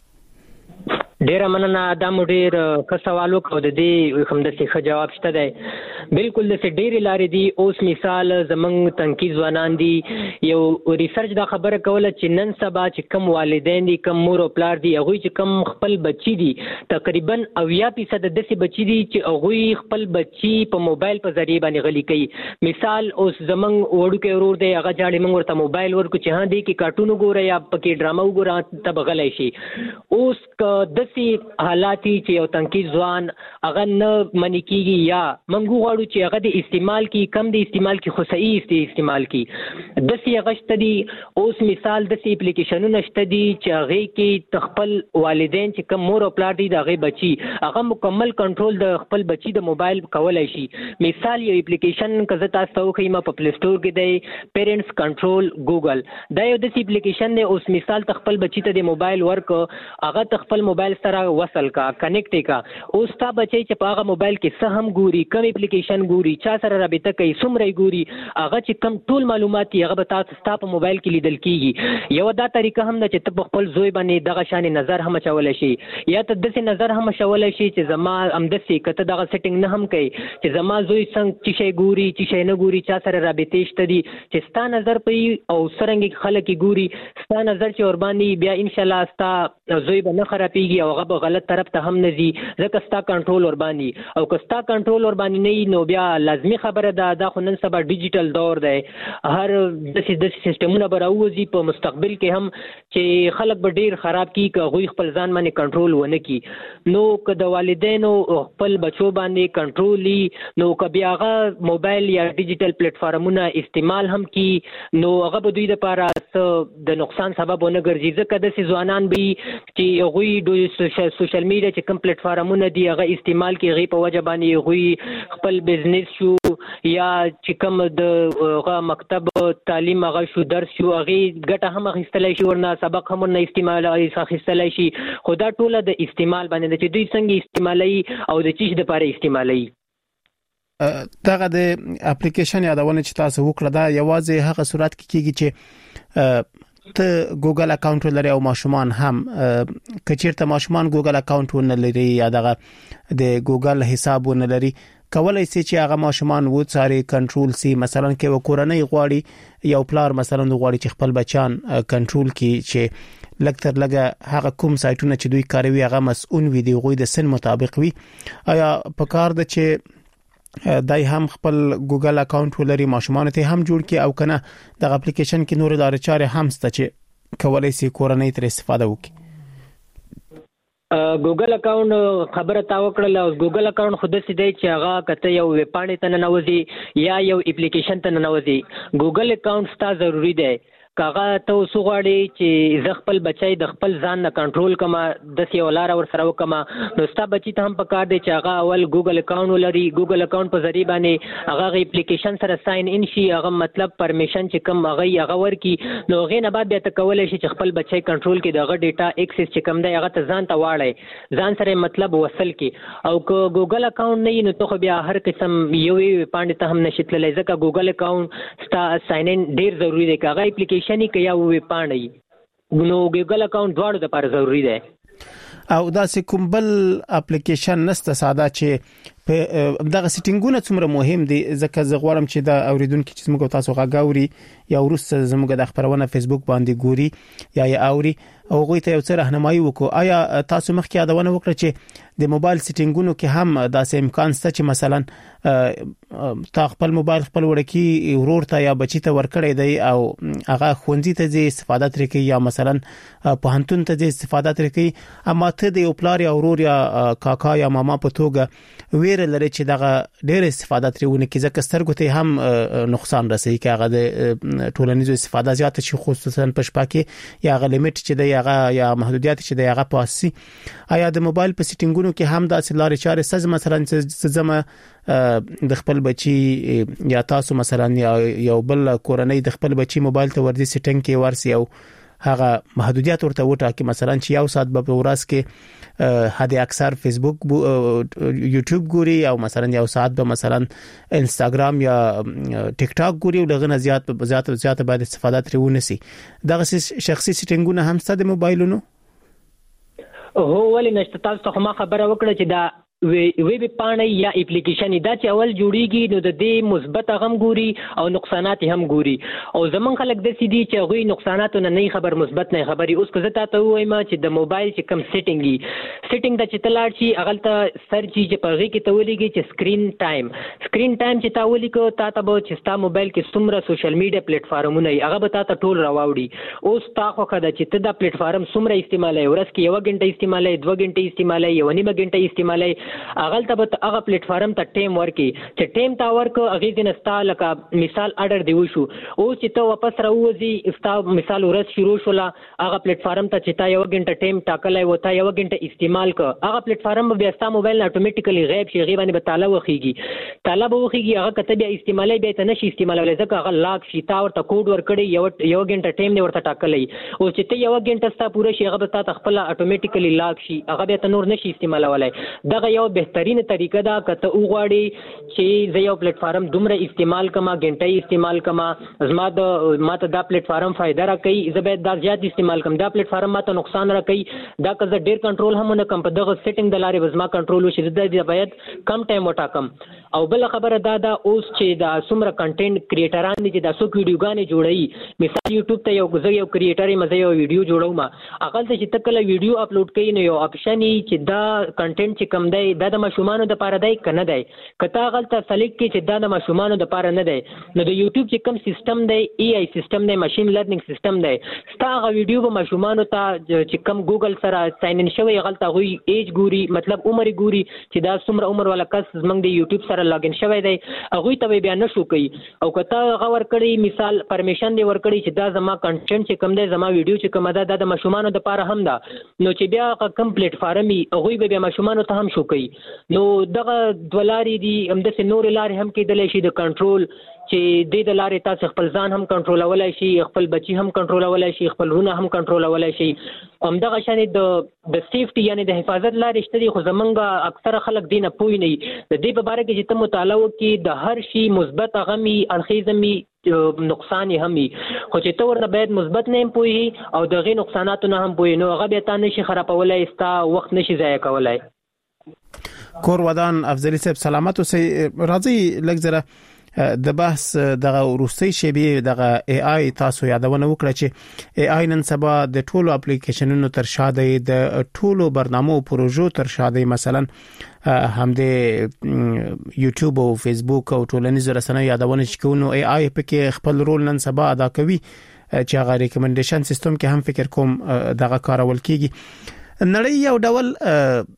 ډیر مننه دا مډیر ښه سوال وکړو د دې کوم د څه جواب شته دی بالکل د ډیر لارې دی اوس مثال زمنګ تنکي ځوانان دي یو ریسرچ دا خبره کوله چې نن سبا چې کم والدین دي کم مور او پلار دي هغه چې کم خپل بچي دي تقریبا 80% د دې بچي دي چې هغه خپل بچي په موبایل په ذریعہ باندې غلي کوي. مثال اوس زمنګ وړو کې ورور دی هغه جاړي موږ ورته موبایل ورکو چې ها دي کې کارټون وګوره یا پکې ډراما وګوره ته بغلای شي. اوس داسي حالاتي چې یو تنکي ځوان هغه نه منی کیږي یا منګو غواړو چې هغه د استعمال کی کم د استعمال کی خو صحیح استعمال کی داسي غشت دي. اوس مثال داسي اپلیکیشنونه شته دي چې هغه کې تخپل والدین چې کوم مور او پلار دي دغه بچي هغه مکمل کنټرول د خپل بچي د موبایل کولای شي. مثال یو اپلیکیشن کزه تاسو خو ما په پلی سٹور کې دی پیرنټس کنټرول ګوګل دا یو داسي اپلیکیشن دی. اوس مثال تخپل بچي ته د موبایل ورک هغه تخپل موبایل سره وصل کا کنیکټ کا اوس تا بچي چې په هغه موبایل کې څه هم ګوري کوم اپلیکیشن ګوري چا سره رابطه کوي څومره ګوري هغه چې کم ټول معلومات هغه به تاسو په موبایل کې لیدل کیږي. یو دا طریقه هم ده چې ته خپل زوی باندې دغه شان نظر هم چولای شي یا ته دغه نظر هم چولای شي چې زما امدسي کته دغه سیټینګ نه هم کوي چې زما زوی څنګه چې شي ګوري چې شي نه ګوري چا سره رابطه شته دي چې ستا نظر په او سرنګ خلک ګوري ستا نظر چې اور باندې بیا ان شاء الله ستا زوی به نه خرابيږي او هغه غلط طرف ته هم نه زی ځکه ستا کنټرول ور باندې او کستا کنټرول ور باندې نه نو بیا لازمي خبره ده دا خو نن سبا ډیجیټل دور دی هر د سیستمونه براوځي په مستقبل کې هم چې خلک به ډیر خراب کی که غوي خپل ځان باندې کنټرول ونه کی نو که د والدینو خپل بچو باندې کنټرولي نو که بیا هغه موبایل یا ډیجیټل پلیټ فارمونه استعمال هم کی نو هغه به دوی لپاره د نقصان سبب ونه ګرځي ځکه د ځوانان به چې غوي د سوشل میډیا چې کوم پلیټ فارمونه دی هغه استعمال کی غي په وجه باندې غوي خپل بزنس شو یا چې کوم د مکتب تعلیم هغه شو درس شو هغه ګټه هم اخیستلای شي ورنه سبق هم نه استعمال اخیستلای شي خدا ټوله د استعمال باندې چې دوی څنګه استعمالي او د چیز د لپاره استعمالي. دغه د اپلیکیشن یادونه چې تاسو وکړه دا یوازې هغه صورت کې کیږي چې ته ګوګل اکاونټ لري او ماشومان هم کچیرته ماشومان ګوګل اکاونټ ونه لري یا دغه د ګوګل حساب ونه لري کولای شي چې هغه ماشومان وو څاري کنټرول سي مثلا کې وکورنۍ غواړي یو پلار مثلا غواړي چې خپل بچان کنټرول کړي چې لکتر لګه هغه کوم سایټونه چې دوی کاروي هغه مسؤل وي دی غوي د سن مطابق وي آیا په کار د چې دای هم خپل ګوګل اکاونټ ولري ماشومان ته هم جوړ کړي او کنه د اپلیکیشن کې نور لارې چارې هم ست چې کولای شي کورنۍ تر استفاده وکړي. ګوګل اکاونټ خبره تا وکړه او ګوګل اکاونټ خود سي دی چې هغه کته یو ویب پاڼې ته نه نوځي یا یو اپلیکیشن ته نه نوځي ګوګل اکاونټ ستا ضروری دی کاغه ته وسوغړی چې ز خپل بچي د خپل ځان نه کنټرول کما د سیولار ور سره وکما نو ستا بچی ته هم پکار دی چې هغه اول ګوګل اکاونټ ولري ګوګل اکاونټ په ذریعہ باندې هغه اپلیکیشن سره ساين ان شي هغه مطلب پرمیشن چې کوم هغه ورکی نو هغه نه بعد بیا ته کولای شي چې خپل بچي کنټرول کړي دغه ډیټا ایکسس چې کوم دی هغه ته ځان ته واړی ځان سره مطلب وصل کی او که ګوګل اکاونټ نه نو ته بیا هر قسم یوې پاندې ته هم نشیتللی ځکه ګوګل اکاونټ ستا ساين ان ډیر ضروری دی کاغه اپلیکیشن کې یا وې پاندې نو ګوګل اکاونټ دواړو لپاره ضروری دی او دا سه کوم بل اپلیکیشن نسته ساده چې په دغه سیټینګونه څومره مهم دي ځکه زه غواړم چې دا اوریدونکو چې موږ تاسو غاوري یا ورسره زموږ د خبرونه فیسبوک باندې ګوري یا اوري او غوي ته یو څه راهنمایي وکړو آیا تاسو مخکې یادونه وکړه چې د موبایل سیټینګونو کې هم داسې امکان شته چې مثلا تا خپل موبایل خپل ورکی ورور ته یا بچی ته ورکړی دی او هغه خوندې ته زی استفاده ترې کوي یا مثلا پوهنتون ته زی استفاده ترې کوي اما ته د یو پلار یا ورور یا کاکا یا ماما په توګه ویره لري چې دغه ډېر استفاده ترې ونه کې ځکه سترګو ته هم نقصان رسوي کې هغه د ټولنیزو استفاده زیات شي خصوصا په شپه کې یا هغه لیمټ چې دی هغه یا محدودیت چې دی هغه پاسي آیا د موبایل په سیټینګونو کې هم د لارې چارې سز مثلا زما د خپل بچي یا تاسو مثلا یو بل کورنۍ د خپل بچي موبایل ته ورته سیټینګ کې ورسي او هغه محدودیت ورته وټاکي مثلا چې یو ساعت په ورځ کې هدا اکثر فیسبوک یوټیوب ګوري او مثلا یو ساعت به مثلا انستګرام یا ټیک ټاک ګوري او دغه زیات باید استفاده ترې ونسي دغه شخصي سیټینګونه هم ستاسو د موبایلونو هو ولې نشته تاسو ته ما خبره وکړه چې دا ویب پاڼه یا اپلیکیشن دا چې اول جوړیږي نو د دې مثبت هم ګوري او نقصانات هم ګوري او زمون خلک د سې دي چې غوي نقصاناتونه نه خبر مثبت نه خبري اوس که زه ته وایم چې د موبایل چې کم سیټینګ د چتلاړ شي اغلته سرچ چې پرغي کې تولېږي چې سکرین ټایم چې تاولې کو تا ته به چې ستا موبایل کې څومره سوشل میډیا پلیټ فارمونه هغه به تا ته ټول راوړي اوس تا خو کده چې ته د پلیټ فارم څومره استعمالوي ورځ کې 1 غنټه استعمالوي 2 غنټه استعمالوي 1.5 غنټه استعمالوي اغلته به هغه پلیټ فارم ته ټیم ورکي چې ټیم تا ورک اغه دې نستا لکه مثال اډر دی وشو او چې ته واپس راوځي استا مثال ورځ شروع شولا هغه پلیټ فارم ته چې تا 1 غنټه ټیم ټاکلای وتا 1 غنټه استعمال ک هغه پلیټ فارم به ستا موبایل اتوماتیکلی غیب شي غیبانه به تعالی وخیږي هغه کته بیا استعمالای به ته نشي استعمالولای ځکه هغه لاک شي تا ورته کوډ ورکړي 1 غنټه ټیم نه ورته ټاکلای او چې ته 1 غنټه ستا پوره شي هغه به تا خپل اتوماتیکلی لاک شي هغه به ته نور نشي استعمالولای دغه یو بهترین طریقه دا کته وغواړي چې زه یو پلیټ فارم دومره استعمال کما غنټه استعمال کما ماته دا پلیټ فارم فائدہ را کوي زه به دا زیات استعمال کم دا پلیټ فارم ماته نقصان را کوي دا که زه ډیر کنټرول هم نه کم په دغه سیټینګ د لارې وزما کنټرول وشي دا باید کم ټایم وټاکم او بل خبره دا اوس چې دا څومره کنټینټ کریټران دي چې دا څوک ویډیوګانې جوړي مثال یوټیوب ته یو کریټر مزه یو ویډیو جوړوم اقل ته چې تکله ویډیو اپلوډ کړي نو یو اپشن چې دا کنټینټ چې کم دی دا د مشومان د پاره دی کنه دی کته غلطه سلیکټ کې چې دا د مشومان د پاره نه دی نو د یوټیوب چې کم سیستم دی ای آی سیستم دی ماشين لرنینګ سیستم دی ستاسو ویډیو به مشومان ته چې کم ګوګل سره ساين ان شوی غلطه غوي ایج ګوري مطلب عمر ګوري چې دا څومره عمر والا کس زمنګ دی یوټیوب سره لاګ ان شوی دی هغه ته بیا نشو کوي او کته غور کړی مثال پرمیشن دی ور کړی چې دا زما کنټینټ چې کم دی زما ویډیو چې کم ده د مشومان د پاره هم ده نو چې بیا کم پلیټ فارمي هغه بیا مشومان ته هم شو کوي نو دغه دولاري دي هم د نور لارې هم کېدلې شي د کنټرول چې د لارې تاسو خپل ځان هم کنټرولولای شي خپل بچي هم کنټرولولای شي خپل رونه هم کنټرولولای شي همدغه شان د سیفټي یعنی د حفاظت لارې شته خو زمونږ اکثره خلک دینه پوي نه د دې په اړه کې چې ته مطالعه وکړي د هر شي مثبت غمي اړخیزمي نقصان همي خو چې تو ورته باید مثبت نه پوي او دغه نقصاناتو نه هم پوي نو هغه به تا نشي خرابولای استا وخت نشي ضایع کولای کور ودان افضلی صاحب سلامت اوسئ راځي لږ د بحث دغه وروستي شیبې دغه ای آی تاسو یادونه وکړه چې ای آی نن سبا د ټولو اپلیکیشنونو تر شاده د ټولو برنامو پروژو تر شاده مثلا هم د یوټیوب او فیسبوک او ټولنیزو رسنیو یادونه کوي ای آی په کې خپل رول نن سبا ادا کوي چې هغه ریکمنډیشن سیستم کې هم فکر کوم دغه کارول کیږي نړۍ یو ډول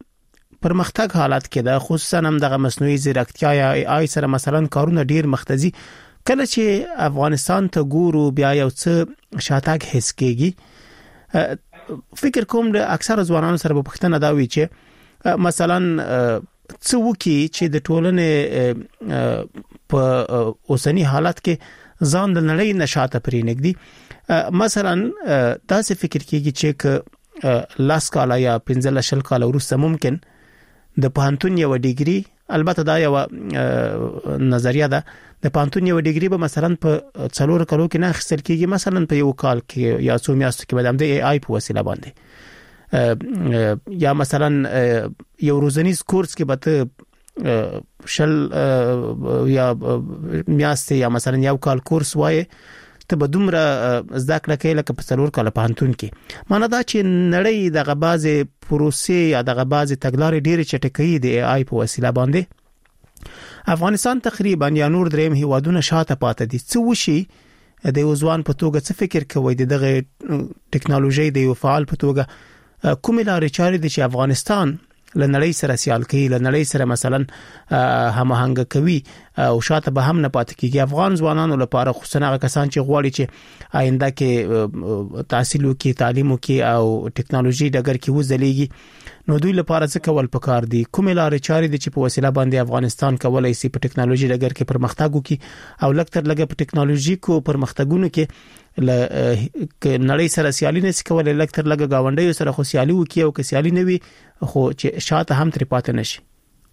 پرمختګ حالت کې ده خصوصا هم دغه مصنوعي ځیرکتیا یا ای آی سره مثلا کارونه ډیر مختزي کله چې افغانستان ته ګورو بیا یو څه شاتګ حس کېږي. فکر کوم د اکثر ځوانانو سره په پښتنه دا وی چې مثلا څه وکي چې د ټولنې په اوسنی حالت کې ځان د نړۍ نشاته پرې نګدي. مثلا تاسو فکر کېږي چې لاس کاله یا 15 کاله وروسته ممکن د پانتون یو ډیګري، البته دا یو نظریه ده، د پانتون یو ډیګري به مثلا په 4 کالو کې نه خسر کېږي، مثلا په یو کال کې یا 2 میاشتو کې به د AI په وسیله باندې یا مثلا یو روزنیز کورس کې به شل یا میاشتې یا مثلا یو کال کورس وای ته به دومره زده کړه کوي لکه په 4 کال پانتون کې. معنی دا چې نړۍ دغه بازي پروسې یا دغه بازي تګلارې ډېر چټکې د AI په وسیله باندې. افغانستان تقریبا یا نور دریم هیوادونه شاته پاتې دي. څه وشي د وزوان په توګه څه فکر کوي دغه ټکنالوژي د یو فعال په توګه کومه لارې چارې د افغانستان لنړۍ سره سیال کوي، لنړۍ سره مثلا هماهنګ کوي او شاته به هم نه پاتې کیږي؟ افغان ځوانانو لپاره خصوصا هغه کسان چې غواړي چې آینده کې تحصیل وکړي، تعلیم وکړي او ټکنالوژي ډګر کې وځلېږي، نو دوی لپاره څه کول پکار دي؟ کومه لارې چارې د چې په وسیله باندې افغانستان کولای شي په ټکنالوژي ډګر کې پرمختګ وکړي او لکتر لګه په ټکنالوژیکو پرمختګونو کې نړۍ سره سیالي نه کولای، لکتر لګه گاونډیو سره خو سیالي وکړي او که سیالي نه وي خو چې شاته هم تر پاتې نشي.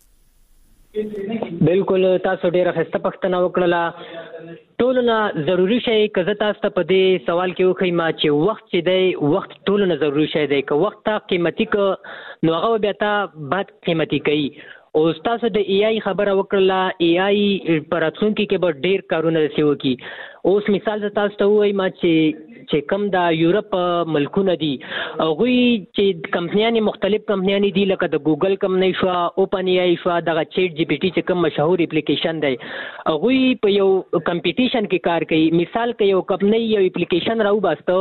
بالکل تاسو ډیره ښه پښتنه وکړه. ټولونه ضروری شی که زه تاسو ته په دې سوال کې وخیم چې وخت چې دی وخت ټولونه ضروری شی دی. که وخت تا قیمتي ک نو هغه بیا تا بعد قیمتي کوي. او تاسو د AI خبره وکړه، AI پراتونکو کې به ډیر کارونه رسیو کی. اوس مثال تاسو ته وایم چې کم د یورپ ملکونه دي هغه چې کمپنیانې مختلف کمپنیانې دي لکه د ګوګل کمپنی شو، اوپن AI شو، دغه چیټ GPT چې کوم مشهور اپلیکیشن دی هغه په یو کمپټیشن کې کار کوي. مثال کې یو کمپنی یو اپلیکیشن راو باسته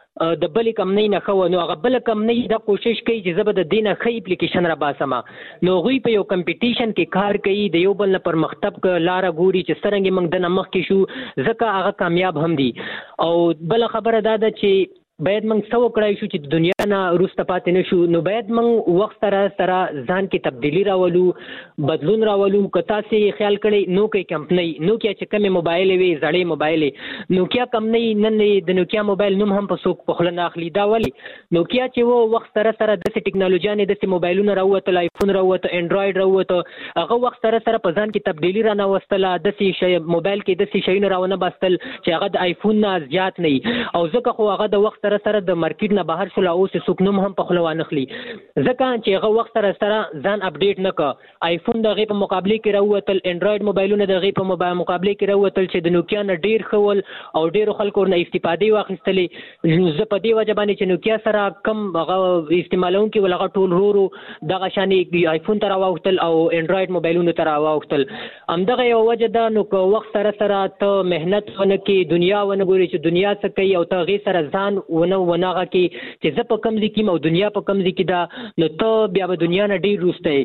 د بلې کمپنی نه خو نو هغه بل کمپنی دا کوشش کوي چې زبر د دینه خې اپلیکیشن را باسم، نو غوي په یو کمپټیشن کې کار کوي، د یو بل نه پر مختب لار غوري چې څنګه موږ د نمخ کې شو ځکه هغه کامیاب هم دي. او بل خبره دا ده چې باید موږ څو کړای شو چې د دنیا نه روسته پاتې نشو، نو باید موږ وخت سره ځان کې تبدیلی راولو، بدلون راولو. که تاسو خیال کړئ نوکیا کمپنی، نوکیا چې کومه موبایل وي زړې موبایل، نوکیا کمپنی نن د نوکیا موبایل نوم هم په څوک په خله نه اخلي. دا ولی نوکیا چې وو وخت سره د ټکنالوژي نه د موبایلونو راوته، آیفون راوته، انډراید راوته، هغه وخت سره په ځان کې تبدیلی را نه وستله، د شی موبایل کې د شی نه راونه بستل چې هغه د آیفون نه زیات نه، او ځکه خو هغه د وخت سره د مارکیټ نه بهر شو، اوس څوک نوم هم په خلوان نخلي ځکه چې هغه وخت سره ځان اپډیټ نه کا. آیفون د غي په مقابله کې راوتل، انډراید موبایلونه د غي په مقابله کې راوتل چې د نوکیا نه ډیر خول او ډیر خلکو نه استفاده واخیستلې. زه په دې وجه باندې چې نوکیا سره کم هغه استعمالونکو ولغه ټول رورو دغه شانې آیفون تر واوختل او انډراید موبایلونو تر واوختل. همدغه یو وجه ده. نو که وخت سره ته مهنت ونه کې دنیا ونه ګوري چې دنیا څه کوي او ته غي سره ځان وناغه کې چې زه په کم ځای کې او دنیا په کم ځای کې دا، نو ته بیا به دنیا نه ډیر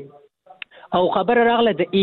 روسته. او خبر راغله د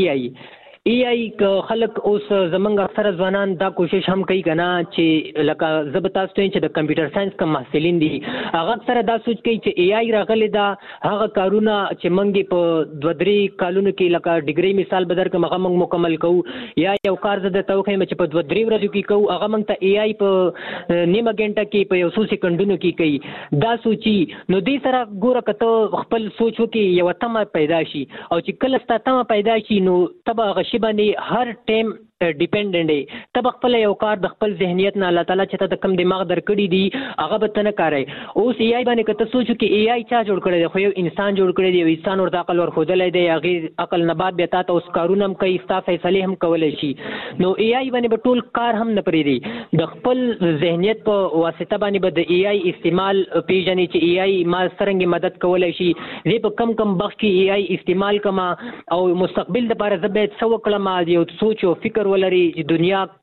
AI که خلک اوس زمونږ اکثره ځوانان دا کوشش هم کوي کنه چې لکه زبتاستو چې د کمپیوټر ساينس کوم محصلین دي هغه اکثره دا سوچ کوي چې AI راغلی دا هغه کارونه چې مونږ په 2-3 کالونو کې لکه ډیګري مثال بدر کوم هغه مونږ مکمل کوو، یا یو کار زده توخه چې په 2-3 ورځو کې کوو هغه مونږ ته AI په نیمه غنټه کې په یو څو سکندونو کې کوي. دا سوچي نو دې سره ګوره کته خپل سوچ وکي یو تمه پیدا شي، او چې کله ستاسو تمه پیدا شي نو تبه باندې هر ټیم ډیپندنت دی. تب خپل یو کار د خپل ذهنیت نه الله تعالی چې ته کم دماغ درکړي دي هغه به تنه کاری. اوس AI باندې کته سوچو کې AI چا جوړ کړی دی؟ خو یو انسان جوړ کړی دی، یو انسان ورته عقل ورخودلای دی، هغه عقل نه بعد بیا تاسو اوس کارونه هم کوي، تاسو فیصله هم کولای شي. نو AI باندې به ټول کار هم نه پرې دی، د خپل ذهنیت په واسطه باندې به د AI استعمال پیژنې چې AI ما څنګه مدد کولای شي. زه په کم وخت کې AI استعمال کما او مستقبل لپاره زه به څه وکړم، یو سوچ او فکر ولري چې دنیا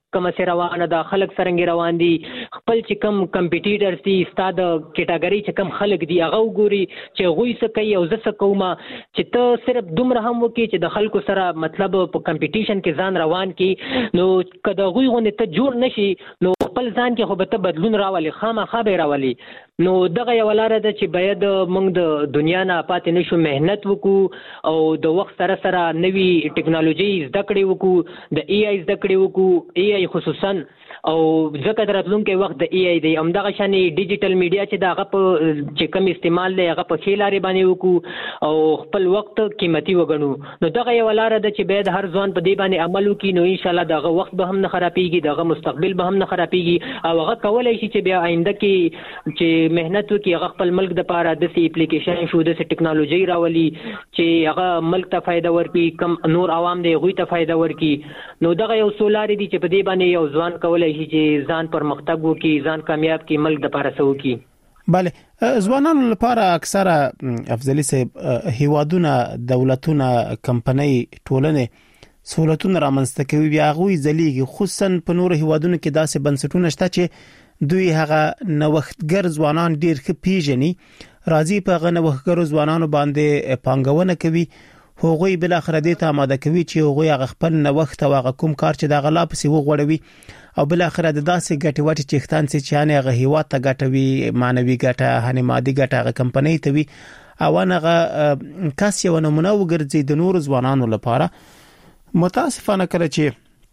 کوم سره روانه ده، خلک څنګه روان دي، خپل چې کم کمپیټیټرز دي ستاد کټاګوري چې کم خلک دي هغه وګوري چې غوي څه کوي او زه څه کوم، چې ته صرف دومره هم وکي چې د خلکو سره مطلب په کمپیټیشن کې ځان روان کی، نو کله غوي غونډه ته جوړ نشي نو خپل ځان کې خو به ته بدلون راولي، خامخا به راولي. نو دغه یو لاره ده چې باید موږ د دنیا نه پاتې نشو، مهنت وکړو او د وخت سره سره نوي ټیکنالوژي زده کړې وکړو، د ای آی زده کړې وکړو، ای آی خصوصا او ځکه دراتلونکي وخت د ای آی دی همدغه شانې ډیجیټل میډیا چې د هغه په چې کم استعمال دی هغه په ښې لارې باندې وکړو او خپل وخت قیمتي وګڼو. نو دغه یو لاره ده چې باید هر ځوان په دې باندې عمل وکړي، نو انشاءالله دغه وخت به هم نه خرابېږي، دغه مستقبل به هم نه خرابېږي او هغه کولی شي چې بیا آینده کې چې مهنت وکړي، هغه خپل ملک دپاره داسې اپلیکیشن شو، داسې ټیکنالوژي راولي چې هغه ملک ته فایده ورکړي، کم نور عوام دی هغوی ته فایده ورکړي. نو دغه یو څو لارې دي چې په دې باندې یو ځوان کولی شي چې ځان پرمختګ وکړي، ځان کامیاب کړي، ملک دپاره څه وکړي. بله، ځوانانو لپاره اکثره افضلي صاحب هیوادونه، دولتونه، کمپنۍ، ټولنې سہولتونه رامنځته کوي، بیا هغوی ځلیږي، خصوصا په نورو هیوادونو کې داسې بنسټونه شته چې دوی هغه نوښتګر ځوانان ډیر ښه پیژني، راځي په هغه نوښتګر ځوانانو باندې پانګونه کوي، هغوی بل اخر دې ته آماده کوي چې هغوی هغه خپل نوښت او هغه کوم کار چې د غلا پسې وغوړوي او بل اخر د داسې ګټې وټې چې ختان سي چې هغه هیواد ته ګټوي، مانوي ګټه، هني مادي ګټه هغه کمپنۍ ته وي او هغه کس یو نمونه وګرځي د نور ځوانانو لپاره. متاسفانه کله چې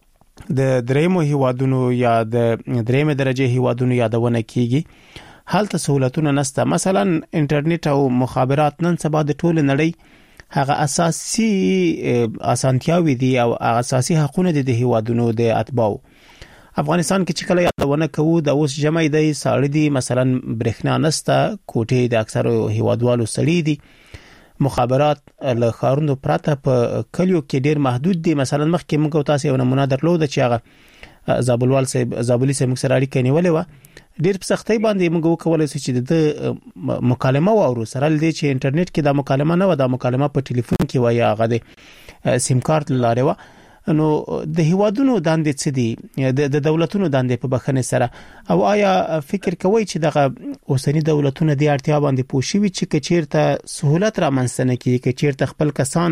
د دریمو هیوادونو یا د دریمه درجه هیوادونو یادونه کیږي هلته سہولتونه نشته، مثلا انټرنیټ او مخابرات نن سبا د ټول نړۍ هغه اساسي اسانتیاوي دي او اساسي حقوقونه دي د هیوادونو د اتباعو. افغانستان کې چې کله یادونه کوو د اوس جمع دی ساړه دي، مثلا برېښنا نشته، کوټې د اکثرو هیوادوالو سړې دي، مخابرات له خارونو پراته په کلیو کې ډیر محدود دي. مثلا مخکې موږ تاسو یو نمونه درلود چې هغه زابلوال صاحب زابلی صاحب موږ سره اړیکه نیولې و، ډیر په سختۍ باندې موږ وکولای شو چې د مکالمه واورو، سره لدې چې انټرنیټ کې د مکالمه نه و، د مکالمه په ټلیفون کې و یا هغه د سیم کارت لاره و. نو د هیوادونو داندې څه دي، د دولتونو داندې په بخنه سره، او آیا فکر کوي چې دغه اوسنی دولتونه د اړتیا باندې پوښوي چې کچیرته سہولت را منځنه کې کچیرته خپل کسان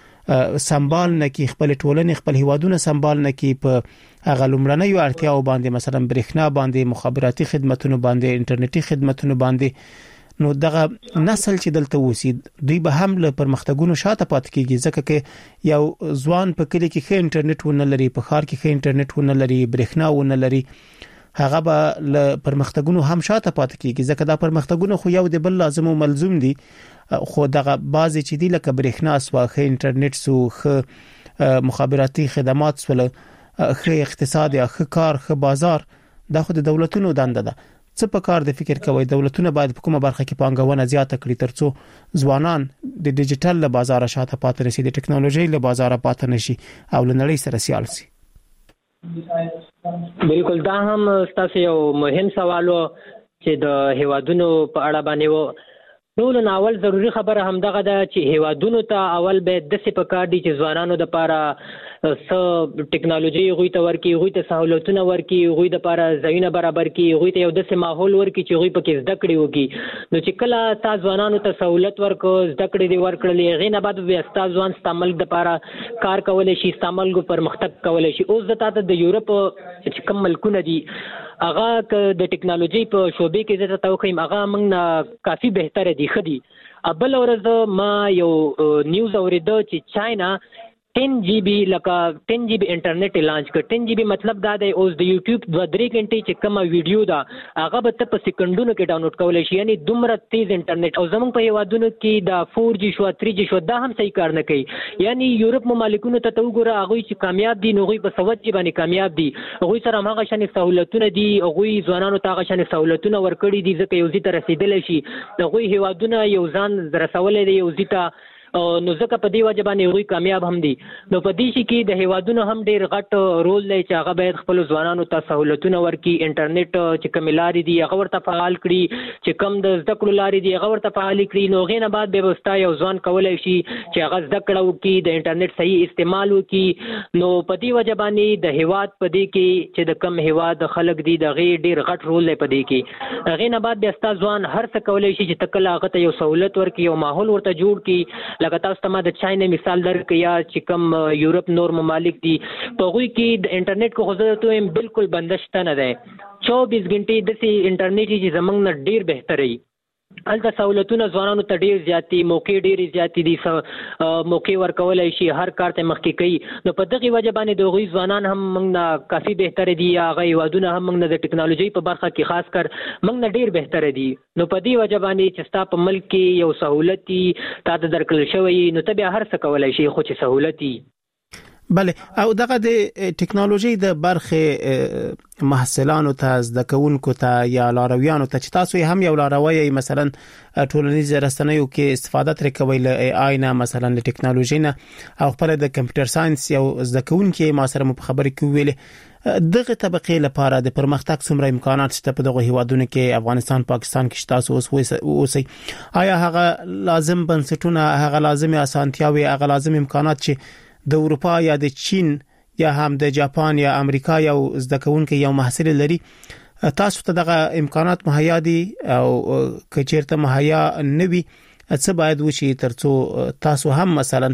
سنبال نه کی، خپل ټولنې خپل هیوادونه سنبال نه کی، په هغه لومړنۍ اړتیاو باندې مثلا برېښنا باندې، مخابراتي خدماتونو باندې، انټرنیټي خدماتونو باندې، نو دغه نسل چې دلته وسی دوی به هم له پرمختګونو شاته پاتې کیږي، ځکه چې یو ځوان په کلی کې ښه انټرنیټ ونه لري، په ښار کې ښه انټرنیټ ونه لري، برېښنا ونه لري، هغه به له پرمختګونو هم شاته پاتې کیږي، ځکه دا پرمختګونه خو یو د بل لازم او ملزوم دي. خو دغه بعضی چې دی لکه برېښنا سو، ښه انټرنیټ سو، ښه مخابراتي خدمات سو، ښه اقتصاد یا ښه کار، ښه بازار، دا خو د دولتونو دنده ده. څه په کار د فکر کوي دولتونه باید په کومه برخه کې پانګونه زیاته کړي ترڅو ځوانان د ډیجیټل له بازار شاته پاتې نشي، د ټکنالوژي له بازار پاتې نشي او له نړۍ سره سیال شي؟ بالکل، دا هم تاسو یو مهم سوال و چې د هیوادونو په اړه باندې و. ټول اول ضروری خبره هم دغه ده چې هیوادونو ته اول به د څه په کار دي چې ځوانانو د لپاره څه ټیکنالوژي غوي ته ورکی، غوي ته سہولتونه ورکی، غوي د لپاره ځایونه برابر کی، غوي ته یو داسې ماحول ورکی چې غوي پکې زده کړې وکي. نو چې کله تاسو ځوانانو ته سہولت ورکو، زده کړې دی ورکړلې، غینه بعد بیا تاسو ځوان استعمال د لپاره کار کولای شي، استعمال کو پرمختګ کولای شي. اوس د تاسو د یورپ چې کوم ملکونه دي هغه د ټیکنالوژي په شوبې کې زه تاسو خیم هغه موږ کافي بهتره دي خدي. ابل ورځ ما یو نیوز اوریدو چې چاینا 10 GB لکه 10 GB انټرنیټ لانچ کړ. 10 GB مطلب دا دی اوس د یوټیوب 2-3 غنټې چې کومه ویډیو ده هغه به ته په سکندونو کې ډاونلوډ کولای شي، یعنی دومره تیز انټرنیټ. او زمونږ په هیوادونو کې دا 4G شو 3G شو دا هم صحیح کار نه کوي. یعنی یورپ ممالکونو ته وګوره هغه چې کامیاب دي نو هغه په سواد باندې کامیاب دي، هغه سره هغه شان سہولتونه دي، هغه ځوانانو ته هغه شان سہولتونه ورکړي دي ځکه یو ځای ته رسیدل شي. هغه هیوادونه یو ځان رسولې دي یو ځای ته نو ځکه په دې وجه باندې هغوی کامیاب هم دي. نو په دې شي کې د هیوادونو هم ډیر غټ رول دی چې هغه باید خپل ځوانانو ته سہولتونه ورکړي، انټرنیټ چې کوم لارې دي هغه ورته فعال کړي، چې کوم د زده کړو لارې دي هغه ورته فعال کړي. نو هغې نه بعد بیا وروسته یو ځوان کولی شي چې هغه زده کړه وکړي، د انټرنیټ صحیح استعمال وکړي. نو په دې وجه باندې د هیواد په دې کې چې د کم هیواد خلک دي د هغې ډیر غټ رول دی په دې کې. هغې نه بعد بیا ستا ځوان هر څه کولی شي چې ته کله هغه ته یو سہولت ورکړي، یو ماحول ورته جوړ کړي. لکه تاسو ته ما د چاینا مثال درکړي یا چې کوم یورپ نور ممالک دي په هغوی کې د انټرنیټ کو خو زه درته وایم بالکل بنده شته نه دی. 24 غنټې داسې انټرنیټ چې زموږ نه ډېر بهتر وي. هلته سہولتونه ځوانانو ته ډېر زیات دي، موقع ډېرې زیاتې دي، موقع ورکولی شي، هر کار ته مخکې کوي. نو په دغې وجه باندې د هغوی ځوانان هم موږ نه کافي بهتره دي، یا هغه هیوادونه هم موږ نه د ټکنالوژۍ په برخه کې خاص کر موږ نه ډېر بهتره دي. نو په دې وجه باندې چې ستا په ملک کې یو سہولت دي تا ته درکړل شوی، نو ته بیا هر څه کولی شي خو چې سہولت دي. بله، او دغه د ټکنالوژي د برخه محصلانو ته، زده کوونکو ته یا لارویانو ته چې تاسو هم یو لاروی مثلا ټولنیز رسنیو کې استفاده ترې کوئ له ای آی نه، مثلا له ټکنالوژي نه، او خپل د کمپیوټر ساينس یو زده کوونکي ما سره په خبرې کې ویلې دغه طبقه لپاره د پرمختګ څومره امکانات شته په دغه هیوادونو کې، افغانستان، پاکستان کې تاسو اوسئ. آیا هغه لازم بنسټونه، هغه لازم اسانتیاوي، هغه لازم امکانات چې د اروپا یا د چین یا هم د جاپان یا امریکا یو زده کوونکی یو محصل لري، تاسو ته دغه امکانات مهیا دي او که چیرته مهیا نه وي څه باید وشي ترڅو تاسو هم مثلا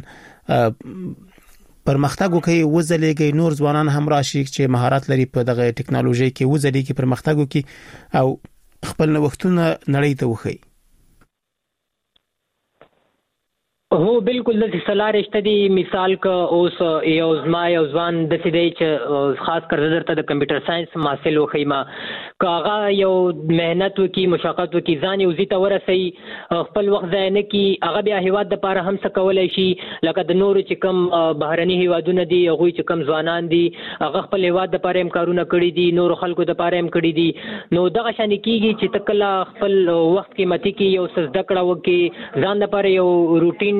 پرمختګ وکړي، وځلېږي، نور ځوانان هم راشي چې مهارت لري په دغه ټکنالوژي کې وځلېږي، پرمختګ وکړي او خپل نوښتونه نړۍ ته وښيي؟ هو بالکل د سلارې شته دي. مثال که اوس یو ځوان داسې دی چې خاص کر درته د کمپیوټر ساينس محصل وښیم، که هغه یو مهنت وکړي، مشقت وکړي، ځان یې وظیفه ورسوي، خپل وخت ضایع نه کړي، هغه بیا هیواد دپاره هم څه کولی شي. لکه د نورو چې کوم بهرني هیوادونه دي هغوی چې کوم ځوانان دي هغه خپل هیواد دپاره هم کارونه کړي دي، نورو خلکو دپاره هم کړي دي. نو دغه شانې کېږي چې ته کله خپل وخت قیمتي کې یو څه زده کړه وکړي، ځان دپاره یو روټین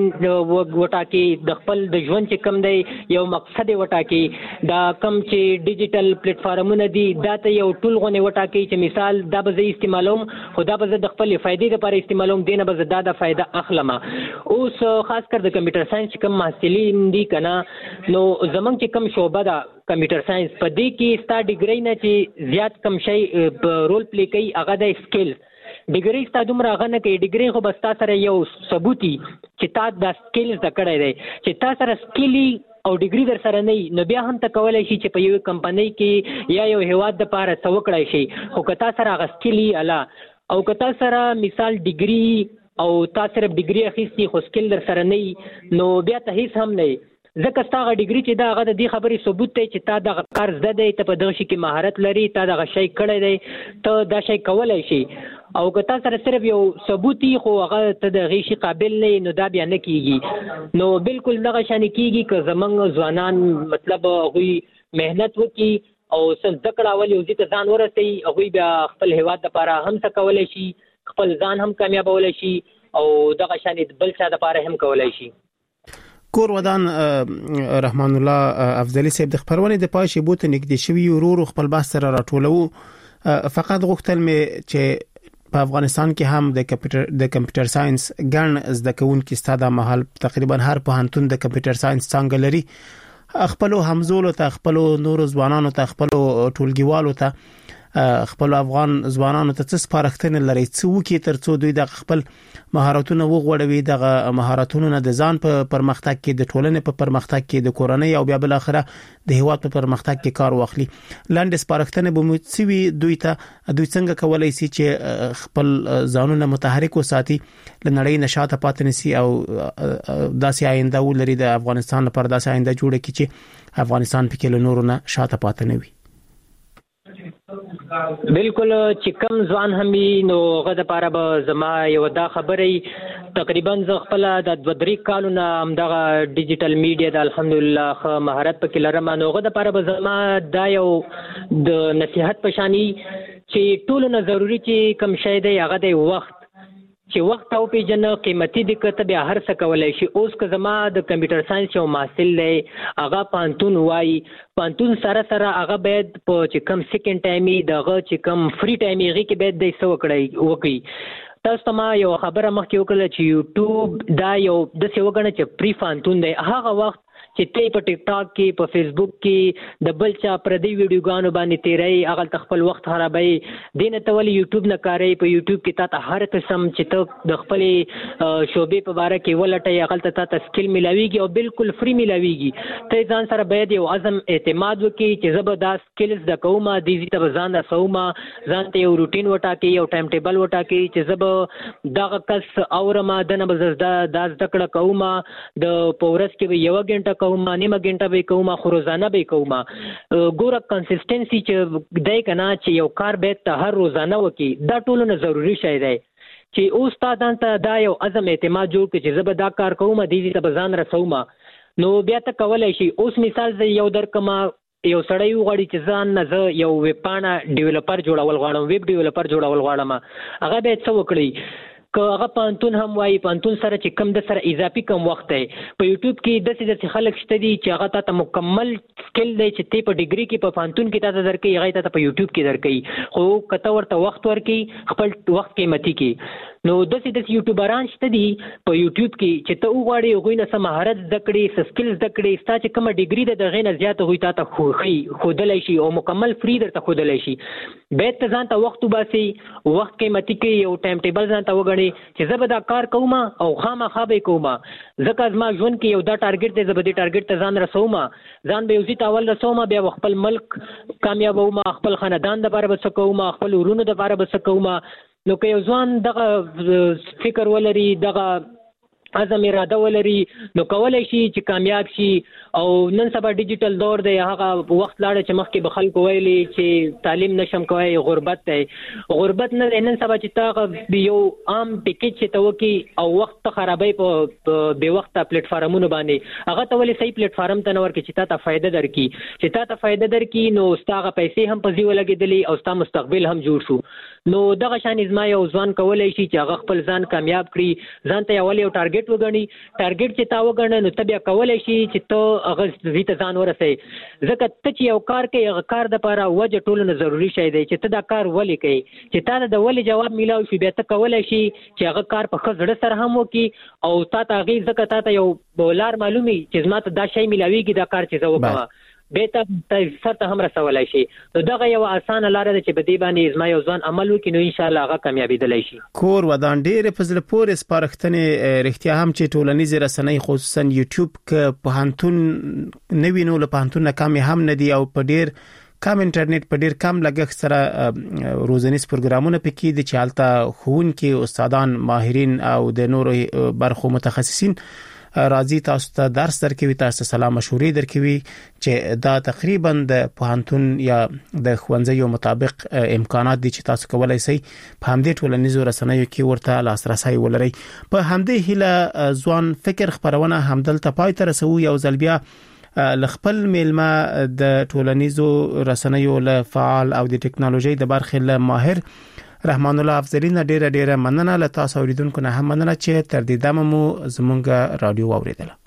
وټاکي، د خپل د ژوند چې کم دی یو مقصد وټاکي، دا کم چې ډیجیټل پلیټ فارمونه دي دا ته یو ټول غونې وټاکي چې مثال دا به زه استعمالوم، خو دا به زه د خپل فائدې لپاره استعمالوم، دې نه به زه دا د فائده اخلم. اوس خاص کر د کمپیوټر ساينس چې کوم محصلین دي کنه، نو زمونږ چې کوم شعبه ده کمپیوټر ساينس، په دې کې ستا ډیګري نه چې زیات کم شي رول پلی کوي هغه د سکل. ډیګري ستا دومره هغه نه کوي، ډیګري خو بس تا سره یو ثبوتي چې تا دا سکل زده کړی دی، چې تا سره سکلي او ډیګري در سره نه وي نو بیا هم ته کولی شي چې په یوې کمپنۍ کې یا یو هیواد دپاره څه وکړی شي. خو که تا سره هغه سکلي اله، او که تا سره مثال ډیګري او تا صرف ډیګري اخیستي خو سکل در سره نه وي نو بیا ته هیڅ هم نه وي. ځکه ستا هغه ډیګري چې دا هغه د دې خبرې ثبوت دی چې تا دغه کار زده دی، ته په دغه شي کې مهارت لري، تا دغه شی کړی دی، ته دا شی کولی شي. او که تا سره صرف یو ثبوت خو هغه ته د هغې شي قابل نه نو دا بیا نه کېږي. نو بالکل دغه شانې کېږي که زموږ ځوانان مطلب هغوی محنت وکړي او څه زده کړه اول یو ځای ته ځان ورسوي، هغوی بیا خپل هیواد دپاره هم څه کولی شي، خپل ځان هم کامیابولی شي او دغه شانې بل چا دپاره هم کولی شي. کور ودان رحمان الله افضلی صاحب، د خبرونې د پای شیبو ته نږدې شوي ورو خپل بحث سره راټولو. فقط غوښتل مې چې په افغانستان کې هم د کمپیوټر ساينس ګڼ زده کوونکي ستاده محل تقریبا هر پوهنتون د کمپیوټر ساينس څنګه لري، خپل همزولو ته، خپل نورو ځوانانو ته، خپل ټولګیوالو ته، خپل افغان ځوانانو ته څه سپارښتنه لري څه وکړي ترڅو دوی د خپل مهارتونه وغوړوي، د مهارتونو نه د ځان په پرمختګ کې، د ټولنې په پرمختګ کې، د کورنۍ او بیا بل اخره د هیواد په پرمختګ کې کار واخلي. لاندې سپارښتنه به مو څه دوی ته دوی څنګه کولای شي چې خپل ځانونه متحرک وساتي، لنړۍ نشاته پاتې نشي او داسې آینده ولري د افغانستان لپاره، داسې آینده جوړه کړي چې افغانستان پکې له نورو نه شاته پاتې نه وي. بالکل چې کم ځوان هم وي نو هغه دپاره به زما یو دا خبرې تقریبا زه خپله د 2-3 کالو نه همدغه ډیجیټل میډیا د الحمدلله ښه مهارت پکې لرم، نو هغه دپاره به زما دا یو د نصیحت په شاني چې ټولو نه ضروري چې کم شی دی هغه دی وخت، چې وخت او پیژنه قیمتي دي کته به هر څه کولای شي. اوس که زما د کمپیوټر ساينس یو محصل دی هغه پانتون وای پانتون سره هغه باید په چې کم سیکنډ ټایمي دغه چې کم فری ټایمي هغه کې باید د سو وکړي. تاسو ته ما یو خبره مخکې وکړه چې یوټیوب دا یو د څه وګڼه چې پری فانتون دی. هغه وخت چې ته په ټیک ټاک کې په فیسبوک کې د بل چا پردي ویډیوګانو باندې تیرای هغه خپل وخت خرابای دینه ته ولې یوټیوب نه کاری په یوټیوب کې ته هر قسم چې ته د خپل شوبې په اړه کې ولټي هغه ته سکل ملاويږي او بالکل فری ملاويږي. ته ځان سره باید یو عزم اعتماد وکړي چې زبردا سکلز د کومه د دې ته ځان رسومه ځان ته یو روټین وټاکي یو ټایم ټیبل وټاکي چې زب دغه کس اورما دنه بزدا د ذکر کومه د پورس کې یو غنټه کومه نیمه غنټه به کومه خو روزانه به کومه ګوره کنسستنسي چې دای کنه چې یو کار به ته هر روزانه وکي دا ټول نه ضروری شی دی چې استادان ته دا یو عزم اعتماد جوړ کړي چې زه دا کار کوم د دې ته ځان رسوم نو بیا ته کولای شي. اوس مثال زه یو درکمه یو سړی وغواړي چې ځان نه زه یو ویب پاڼه ډیولپر جوړول غواړم ویب ډیولپر جوړول غواړم هغه به څه وکړي که هغه پانتون هم وایي پانتون سره چې کم د سره اضافي کم وخت دی په یوټیوب کې داسې خلک شته دي چې هغه ته مکمل سکل دی چې ته په ډیګري کې په پانتون کې تاسو درکې هغه ته په یوټیوب کې درکې خو کته ورته وخت ورکې خپل وخت قیمتي کې. نو داسې یوټیوبران شته دي په یوټیوب کې چې ته وغواړي هغوی نه څه مهارت زده کړي څه سکل زده کړي ستا چې کومه ډیګري ده د هغې نه زیات هغوی تا ته ښودلی شي او مکمل فری درته ښودلی شي. باید ته ځان ته وخت وباسي وخت قیمتي کې یو ټایم ټیبل ځان ته وګڼي چې زه به دا کار کوم او خامخا به کوم ځکه زما ژوند کې یو دا ټارګټ دی زه به دې ټارګټ ته ځان رسوم ځان به یو ځای ته اول رسوم بیا خپل ملک کامیابوم خپل خاندان دپاره به څه کوم خپل ورونو دپاره به څه کوم. نو که یو ځوان دغه فکر ولري دغه عزم اراده ولري نو کولای شي چې کامیاب شي. او نن سبا ډیجیټل دور دی هغه وخت لاړ چې مخکې به خلکو ویلي چې تعلیم نشم کوی غربت دی غربت نه دی. نن سبا چې تا یو عام پیکیج چې ته وکړي او وخت ته خرابوي په بې وخته پلیټفارمونو باندې هغه ته ولې صحیح پلیټفارم ته نه ورکړي چې تا ته فایده درکړي چې تا ته فایده درکړي نو ستا هغه پیسې هم په ځای ولګېدلې او ستا مستقبل هم جوړ شو. نو دغه شان زما یو ځوان کولی شي چې هغه خپل ځان کامیاب کړي ځان ته اول یو ټارګټ وګڼي ټارګټ چې تا وګڼه نو ته بیا کولی شي چې ته هغه ځای ته ځان ورسوي ځکه ته چې یو کار کوي هغه کار دپاره وجه ټولو نه ضروري شی دی چې ته دا کار ولې کوي چې تا ته د ولې جواب میلاو شي بیا ته کولی شي چې هغه کار په ښه زړه سره هم وکړي او تا ته هغې ځکه تا ته یو لار معلومي چې زما ته دا شی میلاویږي دا کار چې زه وکړم بیت سر ته هم رسولای شي. نو دغه یو اسانه لار ده چې په دې باندې زما یو ځوان عمل وکړي نو ان شاء الله هغه کامیابیدلی شي. کور ودان ډېرې په زړه پورې سپارښتنې رښتیا هم چې ټولنیزې رسنۍ خصوصا یوټیوب کې پوهنتون نه وي نو له پوهنتون نه کمې هم نه دي او په ډېر کم انټرنیټ په ډېر کم لګښت سره روزنیز پروګرامونه پکې دي چې هلته ښوونکي استادان ماهرین او د نورو برخو متخصصین راځي تاسو ته درس درکوي تاسو سلام مشورې درکوي چې دا تقریبا د پوهنتون یا د ښوونځیو مطابق امکانات دي چې تاسو کولای شئ په همدې ټولنیزو رسنیو کې ورته لاسرسي ولرئ. په همدې هیله ځوان فکر خبرونه همدلته پای ته رسوي او ځل بیا لخپل میلمه د ټولنیزو رسنیو له فعال او د ټکنالوژي د برخې له ماهر رحمان الله افضلی نه ډیره مننه له تاسو اوریدونکو نه هم مننه چې تر دې دمه مو زمونږ رادیو اوریدله.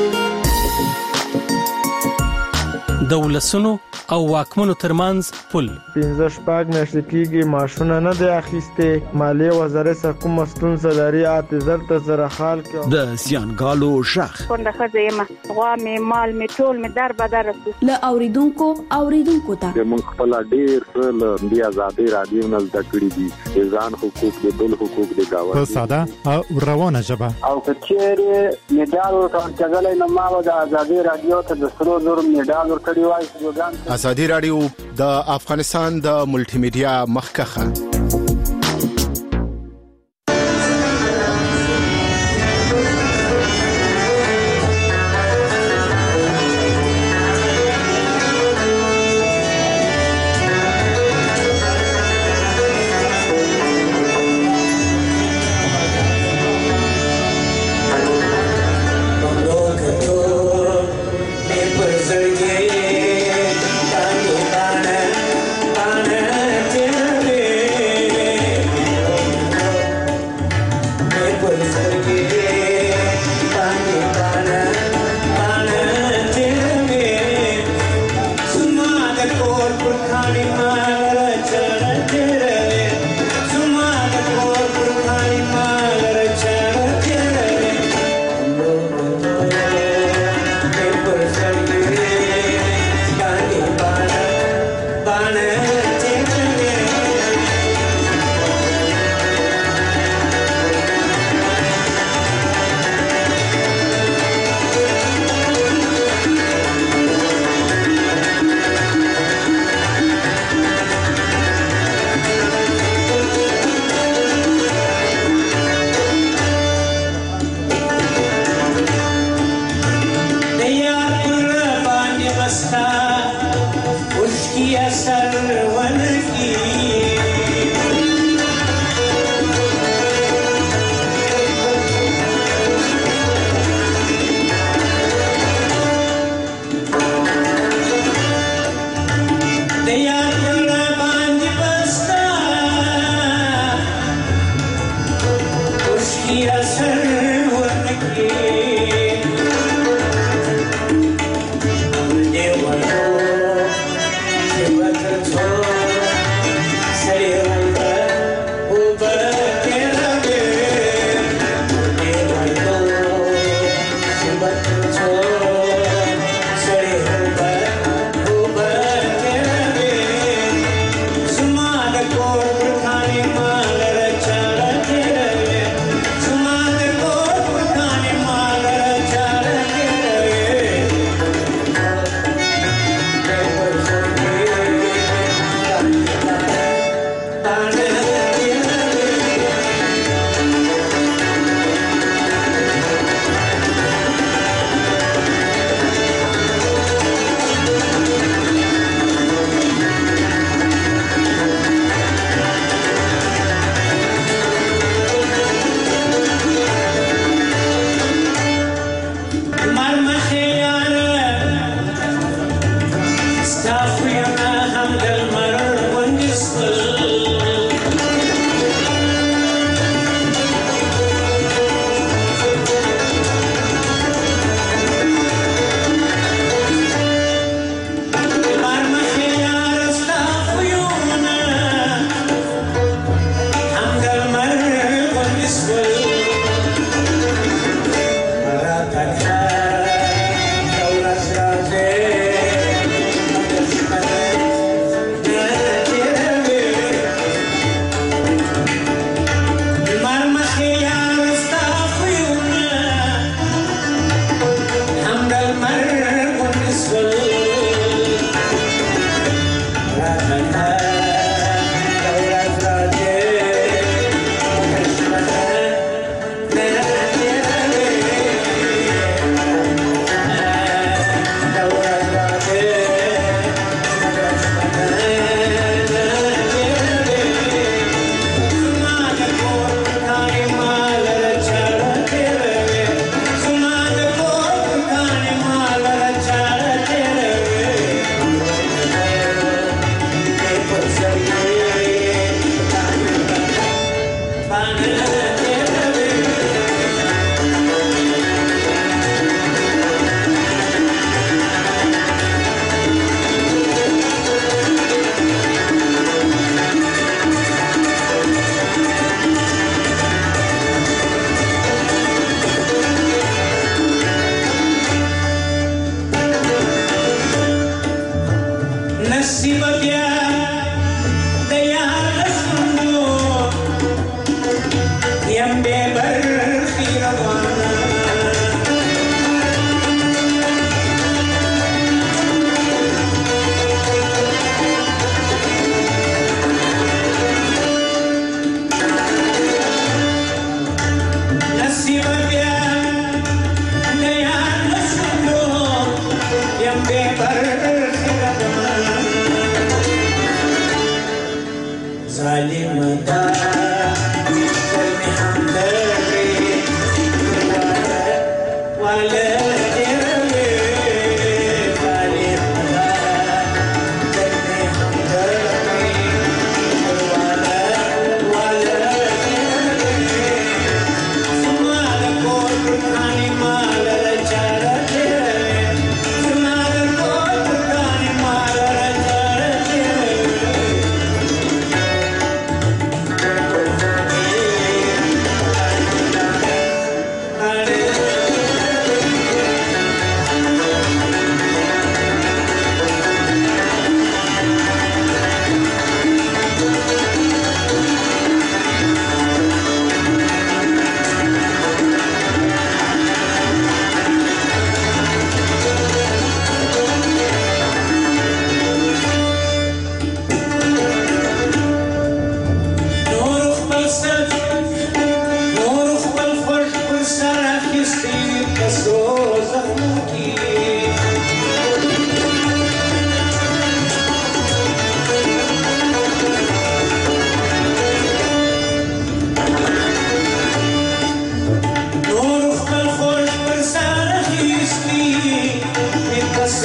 د ولسونو او واکمنو ترمنځ پل 15 میاشتې کېږي ماشونه نه دی اخیسته مالیه وزارت سره کوم ستونزه لري اعتذار ته سره حال کې د زیانګالو شخ څنګه خزه غوا می مال می ټول می در بدر له اوریدونکو ته موږ خپل ډیر څه د آزادۍ رادیو نه زده کړی دي ځان حقوق د بل حقوق د گاوند په ساده او روانه ژبه او کچېره میډال ورکړل نو ما د آزادۍ رادیو ته د سرو زر میډال ورکړی وای. آزادی رادیو د افغانستان د ملټي میډیا مخکخه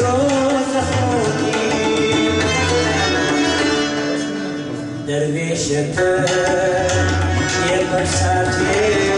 दरवेश ये बरसाते